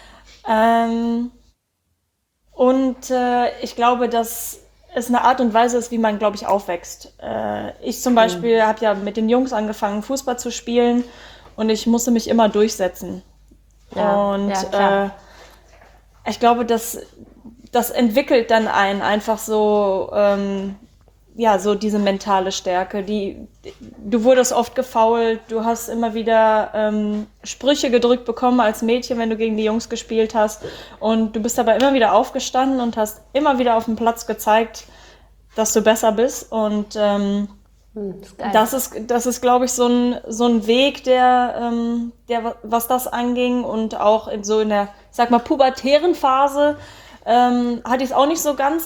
Ich glaube, dass es eine Art und Weise ist, wie man, glaube ich, aufwächst. Ich zum Beispiel habe ja mit den Jungs angefangen, Fußball zu spielen und ich musste mich immer durchsetzen. Klar. Ich glaube, das entwickelt dann einen einfach so, so diese mentale Stärke. Du wurdest oft gefoult, du hast immer wieder Sprüche gedrückt bekommen als Mädchen, wenn du gegen die Jungs gespielt hast. Und du bist aber immer wieder aufgestanden und hast immer wieder auf dem Platz gezeigt, dass du besser bist. Und das ist, glaube ich, so ein Weg, der was das anging und auch in der, ich sag mal, pubertären Phase hatte ich es auch nicht so ganz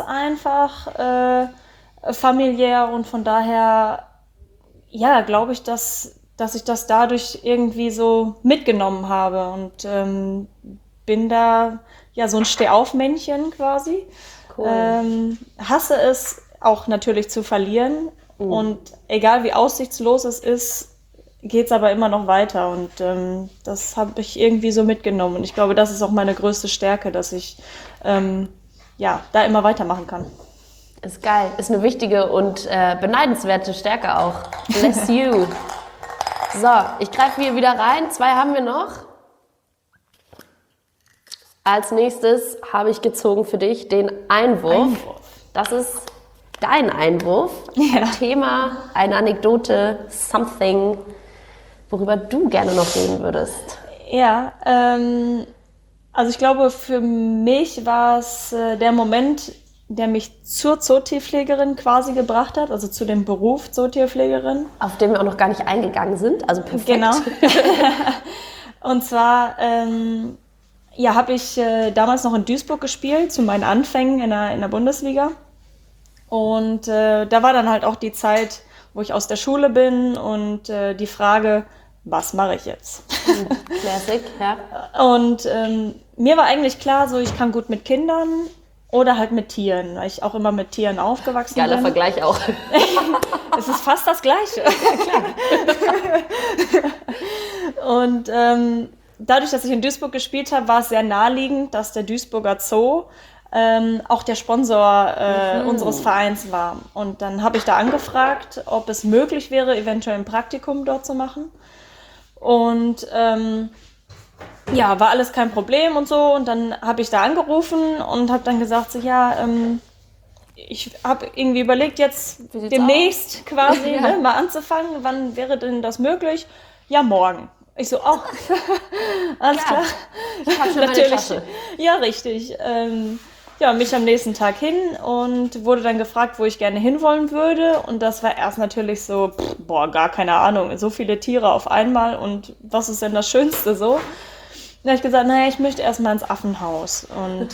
einfach familiär und von daher, ja, glaube ich, dass dass ich das dadurch irgendwie so mitgenommen habe und bin da ja so ein Stehaufmännchen quasi. Cool. Hasse es auch natürlich zu verlieren und egal wie aussichtslos es ist, geht es aber immer noch weiter und das habe ich irgendwie so mitgenommen und ich glaube, das ist auch meine größte Stärke, dass ich da immer weitermachen kann. Ist geil. Ist eine wichtige und beneidenswerte Stärke auch. Bless you. So, ich greife hier wieder rein. 2 haben wir noch. Als nächstes habe ich gezogen für dich den Einwurf. Das ist dein Einwurf. Ja. Ein Thema, eine Anekdote, something, worüber du gerne noch reden würdest. Ja, also ich glaube, für mich war es der Moment, der mich zur Zootierpflegerin quasi gebracht hat, also zu dem Beruf Zootierpflegerin. Auf den wir auch noch gar nicht eingegangen sind, also perfekt. Genau. Und zwar habe ich damals noch in Duisburg gespielt, zu meinen Anfängen in der Bundesliga. Und da war dann halt auch die Zeit, wo ich aus der Schule bin und die Frage, was mache ich jetzt? Classic, ja. Und mir war eigentlich klar, so ich kann gut mit Kindern oder halt mit Tieren, weil ich auch immer mit Tieren aufgewachsen bin. Geiler Vergleich auch. Es ist fast das Gleiche. Und dadurch, dass ich in Duisburg gespielt habe, war es sehr naheliegend, dass der Duisburger Zoo auch der Sponsor unseres Vereins war. Und dann habe ich da angefragt, ob es möglich wäre, eventuell ein Praktikum dort zu machen. Und war alles kein Problem und so. Und dann habe ich da angerufen und habe dann gesagt, so, ich habe irgendwie überlegt, jetzt demnächst quasi mal anzufangen. Wann wäre denn das möglich? Ja, morgen. Ich so, alles klar. Ich habe schon meine Tasche. Ja, richtig. Mich am nächsten Tag hin und wurde dann gefragt, wo ich gerne hinwollen würde. Und das war erst natürlich so, gar keine Ahnung, so viele Tiere auf einmal und was ist denn das Schönste so? Dann habe ich gesagt, ich möchte erstmal ins Affenhaus. Und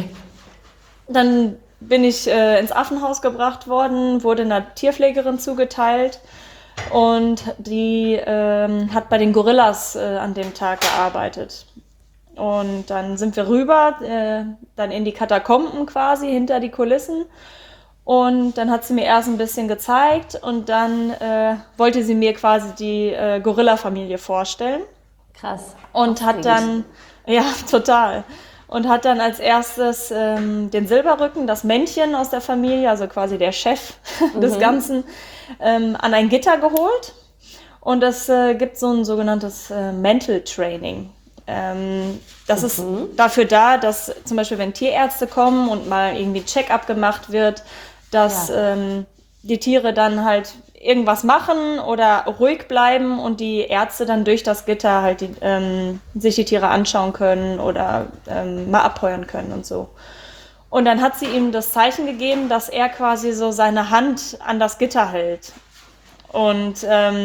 dann bin ich ins Affenhaus gebracht worden, wurde einer Tierpflegerin zugeteilt und die hat bei den Gorillas an dem Tag gearbeitet. Und dann sind wir rüber, dann in die Katakomben quasi, hinter die Kulissen. Und dann hat sie mir erst ein bisschen gezeigt und dann wollte sie mir quasi die Gorilla-Familie vorstellen. Krass. Und hat dann, total. Und hat dann als erstes den Silberrücken, das Männchen aus der Familie, also quasi der Chef des Ganzen, an ein Gitter geholt. Und es gibt so ein sogenanntes Mental Training. Das ist dafür da, dass zum Beispiel, wenn Tierärzte kommen und mal irgendwie Check-up gemacht wird, dass die Tiere dann halt irgendwas machen oder ruhig bleiben und die Ärzte dann durch das Gitter halt sich die Tiere anschauen können oder mal abheuern können und so. Und dann hat sie ihm das Zeichen gegeben, dass er quasi so seine Hand an das Gitter hält. Und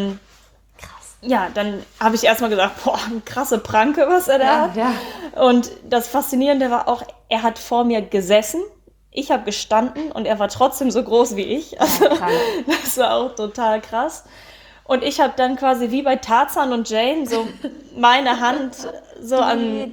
dann habe ich erstmal gedacht, eine krasse Pranke, was er da hat. Ja. Und das Faszinierende war auch, er hat vor mir gesessen, ich habe gestanden und er war trotzdem so groß wie ich. Also das war auch total krass. Und ich habe dann quasi wie bei Tarzan und Jane so meine Hand so an...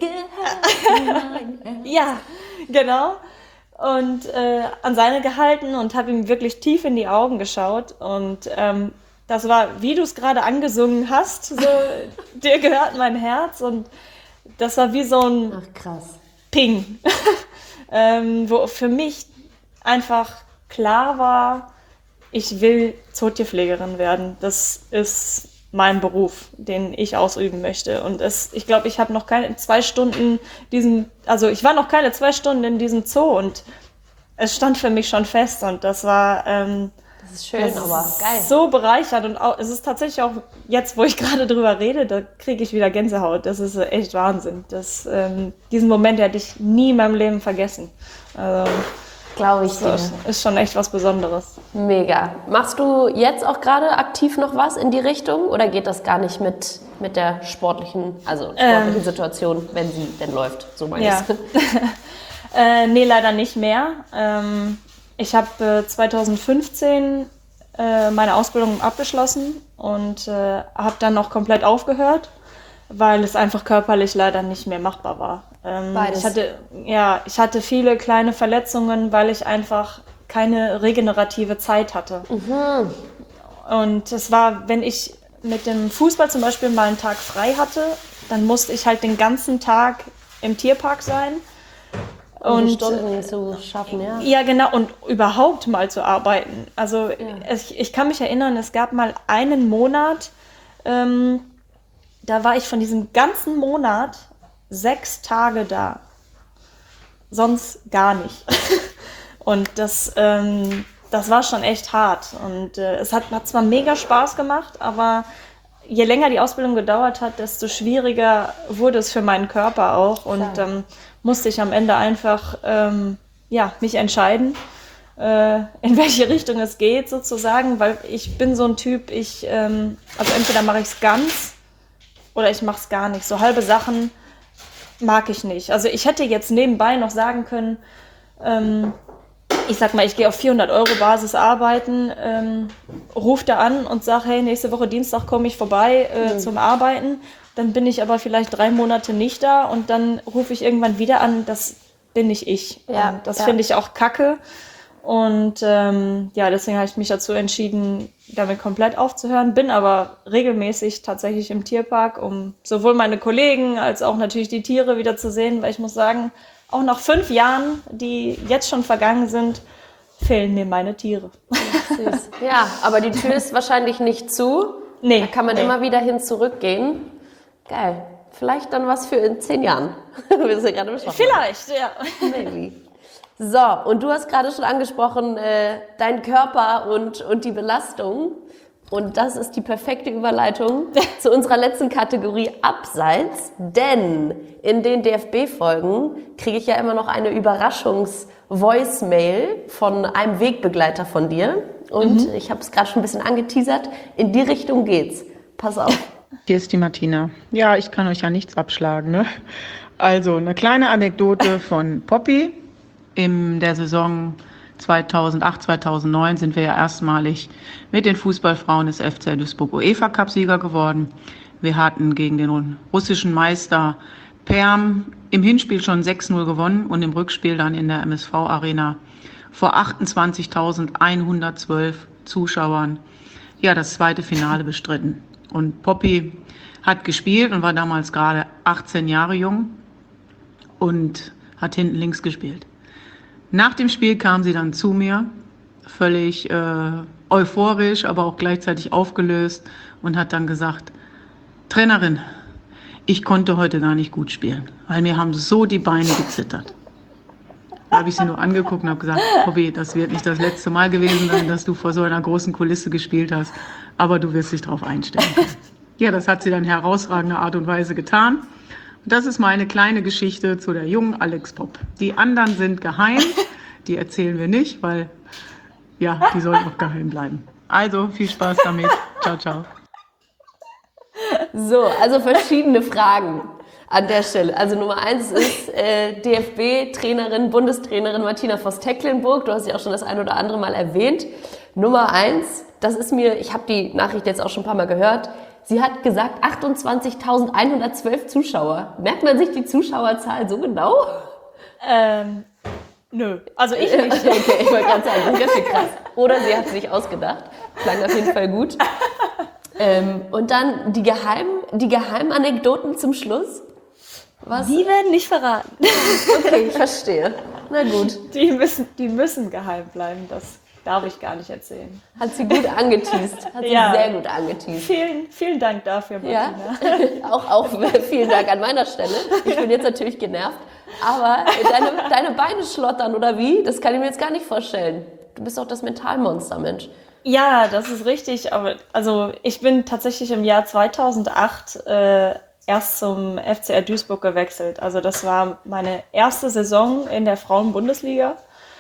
Ja, genau. Und an seine gehalten und habe ihm wirklich tief in die Augen geschaut und das war, wie du es gerade angesungen hast, so, dir gehört mein Herz und das war wie so ein Ping, wo für mich einfach klar war, ich will Zootierpflegerin werden. Das ist mein Beruf, den ich ausüben möchte. Und ich glaube, ich habe noch keine 2 Stunden ich war noch keine 2 Stunden in diesem Zoo und es stand für mich schon fest und das war... Das ist schön, aber geil. So bereichert und auch, es ist tatsächlich auch jetzt, wo ich gerade drüber rede, da kriege ich wieder Gänsehaut. Das ist echt Wahnsinn. Diesen Moment hätte ich nie in meinem Leben vergessen. Also, glaube ich dir. Ist schon echt was Besonderes. Mega. Machst du jetzt auch gerade aktiv noch was in die Richtung oder geht das gar nicht mit der sportlichen Situation, wenn sie denn läuft? So meine ich es. Nee, leider nicht mehr. Ich habe 2015 meine Ausbildung abgeschlossen und habe dann noch komplett aufgehört, weil es einfach körperlich leider nicht mehr machbar war. Beides. Ich hatte viele kleine Verletzungen, weil ich einfach keine regenerative Zeit hatte. Und es war, wenn ich mit dem Fußball zum Beispiel mal einen Tag frei hatte, dann musste ich halt den ganzen Tag im Tierpark sein. Um die Stunden zu schaffen, ja. Ja, genau, und überhaupt mal zu arbeiten. Also ich kann mich erinnern, es gab mal einen Monat, da war ich von diesem ganzen Monat 6 Tage da. Sonst gar nicht. Und das war schon echt hart. Und es hat zwar mega Spaß gemacht, aber je länger die Ausbildung gedauert hat, desto schwieriger wurde es für meinen Körper auch. Und musste ich am Ende einfach mich entscheiden, in welche Richtung es geht sozusagen, weil ich bin so ein Typ, also entweder mache ich es ganz oder ich mache es gar nicht. So halbe Sachen mag ich nicht. Also ich hätte jetzt nebenbei noch sagen können, ich sag mal, ich gehe auf 400 € Basis arbeiten, rufe da an und sage, hey, nächste Woche Dienstag komme ich vorbei zum Arbeiten. Dann bin ich aber vielleicht 3 Monate nicht da und dann rufe ich irgendwann wieder an, das bin nicht ich. Ja, das finde ich auch kacke. Und deswegen habe ich mich dazu entschieden, damit komplett aufzuhören. Bin aber regelmäßig tatsächlich im Tierpark, um sowohl meine Kollegen als auch natürlich die Tiere wieder zu sehen, weil ich muss sagen, auch nach 5 Jahren, die jetzt schon vergangen sind, fehlen mir meine Tiere. Süß. Ja, aber die Tür ist wahrscheinlich nicht zu. Nee. Da kann man immer wieder hin zurückgehen. Geil. Vielleicht dann was für in 10 Jahren. Wir sind ja gerade besprochen. Vielleicht, ja. Maybe. So, und du hast gerade schon angesprochen, dein Körper und die Belastung. Und das ist die perfekte Überleitung zu unserer letzten Kategorie Abseits. Denn in den DFB-Folgen kriege ich ja immer noch eine Überraschungs-Voicemail von einem Wegbegleiter von dir. Und ich habe es gerade schon ein bisschen angeteasert. In die Richtung geht's. Pass auf. Hier ist die Martina. Ja, ich kann euch ja nichts abschlagen, ne? Also, eine kleine Anekdote von Poppy. In der Saison 2008, 2009 sind wir ja erstmalig mit den Fußballfrauen des FCR Duisburg UEFA-Cup-Sieger geworden. Wir hatten gegen den russischen Meister Perm im Hinspiel schon 6-0 gewonnen und im Rückspiel dann in der MSV-Arena vor 28.112 Zuschauern das zweite Finale bestritten. Und Poppy hat gespielt und war damals gerade 18 Jahre jung und hat hinten links gespielt. Nach dem Spiel kam sie dann zu mir, völlig euphorisch, aber auch gleichzeitig aufgelöst und hat dann gesagt, Trainerin, ich konnte heute gar nicht gut spielen, weil mir haben so die Beine gezittert. Da habe ich sie nur angeguckt und habe gesagt, Poppy, das wird nicht das letzte Mal gewesen sein, dass du vor so einer großen Kulisse gespielt hast, aber du wirst dich darauf einstellen. Ja, das hat sie dann in herausragender Art und Weise getan. Und das ist meine kleine Geschichte zu der jungen Alex Popp. Die anderen sind geheim, die erzählen wir nicht, weil die sollen auch geheim bleiben. Also viel Spaß damit. Ciao, ciao. So, also verschiedene Fragen an der Stelle. Also Nummer 1 ist DFB-Trainerin, Bundestrainerin Martina Voss-Tecklenburg. Du hast sie auch schon das ein oder andere Mal erwähnt. Nummer 1, ich habe die Nachricht jetzt auch schon ein paar Mal gehört. Sie hat gesagt 28.112 Zuschauer. Merkt man sich die Zuschauerzahl so genau? Nö, also ich nicht. Okay, ich wollte gerade sagen, das ist ganz schön krass. Oder sie hat es sich ausgedacht. Klang auf jeden Fall gut. Und dann die geheimen Anekdoten zum Schluss. Was? Die werden nicht verraten. Okay, ich verstehe. Na gut. Die müssen geheim bleiben, das darf ich gar nicht erzählen. Hat sie gut angeteast. Hat sie sehr gut angeteast. Vielen Dank dafür, Martina. Ja? auch vielen Dank an meiner Stelle. Ich bin jetzt natürlich genervt. Aber deine Beine schlottern, oder wie? Das kann ich mir jetzt gar nicht vorstellen. Du bist doch das Mentalmonster, Mensch. Ja, das ist richtig. Aber also ich bin tatsächlich im Jahr 2008 erst zum FCR Duisburg gewechselt. Also das war meine erste Saison in der Frauen-Bundesliga.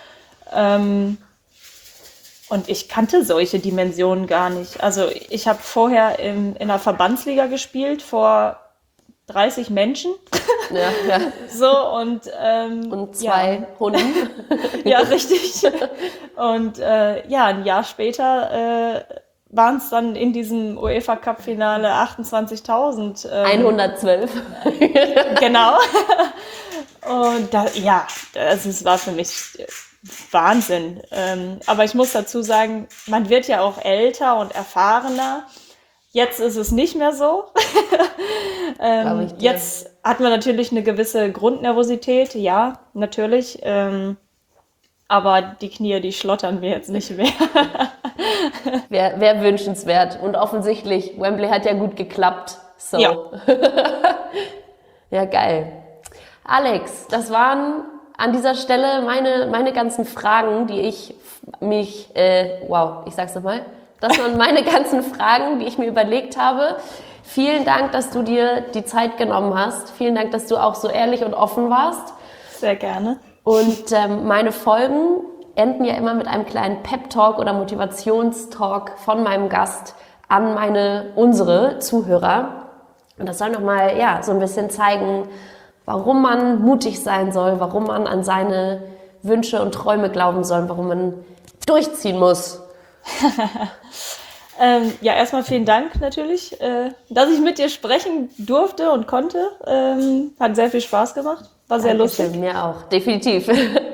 Und ich kannte solche Dimensionen gar nicht. Also ich habe vorher in der Verbandsliga gespielt, vor 30 Menschen. Ja, ja. So und 2 Hunden. Ja, richtig. Und ein Jahr später waren es dann in diesem UEFA Cup Finale 28.000. 112. Genau. Und es war für mich Wahnsinn. Aber ich muss dazu sagen, man wird ja auch älter und erfahrener. Jetzt ist es nicht mehr so. Jetzt hat man natürlich eine gewisse Grundnervosität, ja, natürlich. Aber die Knie, die schlottern mir jetzt nicht mehr. Wär wünschenswert. Und offensichtlich, Wembley hat ja gut geklappt. So. Ja. Ja, geil. Alex, das waren an dieser Stelle meine ganzen Fragen, die ich sag's nochmal. Das waren meine ganzen Fragen, die ich mir überlegt habe. Vielen Dank, dass du dir die Zeit genommen hast. Vielen Dank, dass du auch so ehrlich und offen warst. Sehr gerne. Und meine Folgen enden ja immer mit einem kleinen Pep-Talk oder Motivationstalk von meinem Gast an unsere Zuhörer. Und das soll nochmal so ein bisschen zeigen, warum man mutig sein soll, warum man an seine Wünsche und Träume glauben soll, warum man durchziehen muss. Erstmal vielen Dank natürlich, dass ich mit dir sprechen durfte und konnte. Hat sehr viel Spaß gemacht, war sehr lustig. Mir auch, definitiv.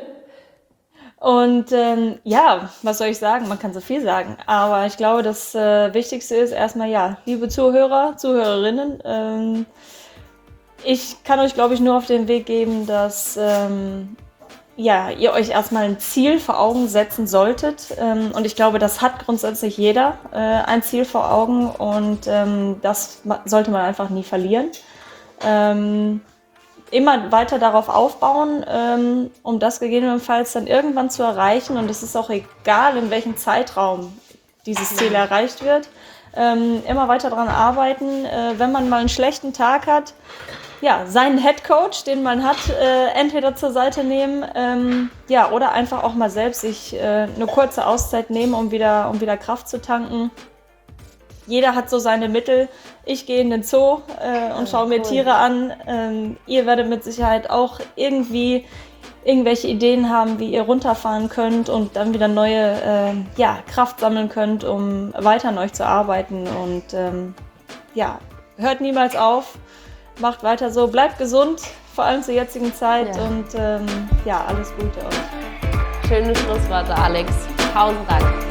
Und was soll ich sagen? Man kann so viel sagen. Aber ich glaube, das Wichtigste ist erstmal, liebe Zuhörer, Zuhörerinnen, ich kann euch, glaube ich, nur auf den Weg geben, dass ihr euch erstmal ein Ziel vor Augen setzen solltet. Und ich glaube, das hat grundsätzlich jeder, ein Ziel vor Augen. Und das sollte man einfach nie verlieren. Immer weiter darauf aufbauen, um das gegebenenfalls dann irgendwann zu erreichen. Und es ist auch egal, in welchem Zeitraum dieses Ziel erreicht wird. Immer weiter daran arbeiten, wenn man mal einen schlechten Tag hat, seinen Headcoach, den man hat, entweder zur Seite nehmen, oder einfach auch mal selbst sich eine kurze Auszeit nehmen, um wieder Kraft zu tanken. Jeder hat so seine Mittel. Ich gehe in den Zoo und schaue mir Tiere an. Ihr werdet mit Sicherheit auch irgendwelche Ideen haben, wie ihr runterfahren könnt und dann wieder neue Kraft sammeln könnt, um weiter an euch zu arbeiten. Und hört niemals auf. Macht weiter so, bleibt gesund, vor allem zur jetzigen Zeit und alles Gute euch. Schöne Schlussworte, Alex. 1000 Dank.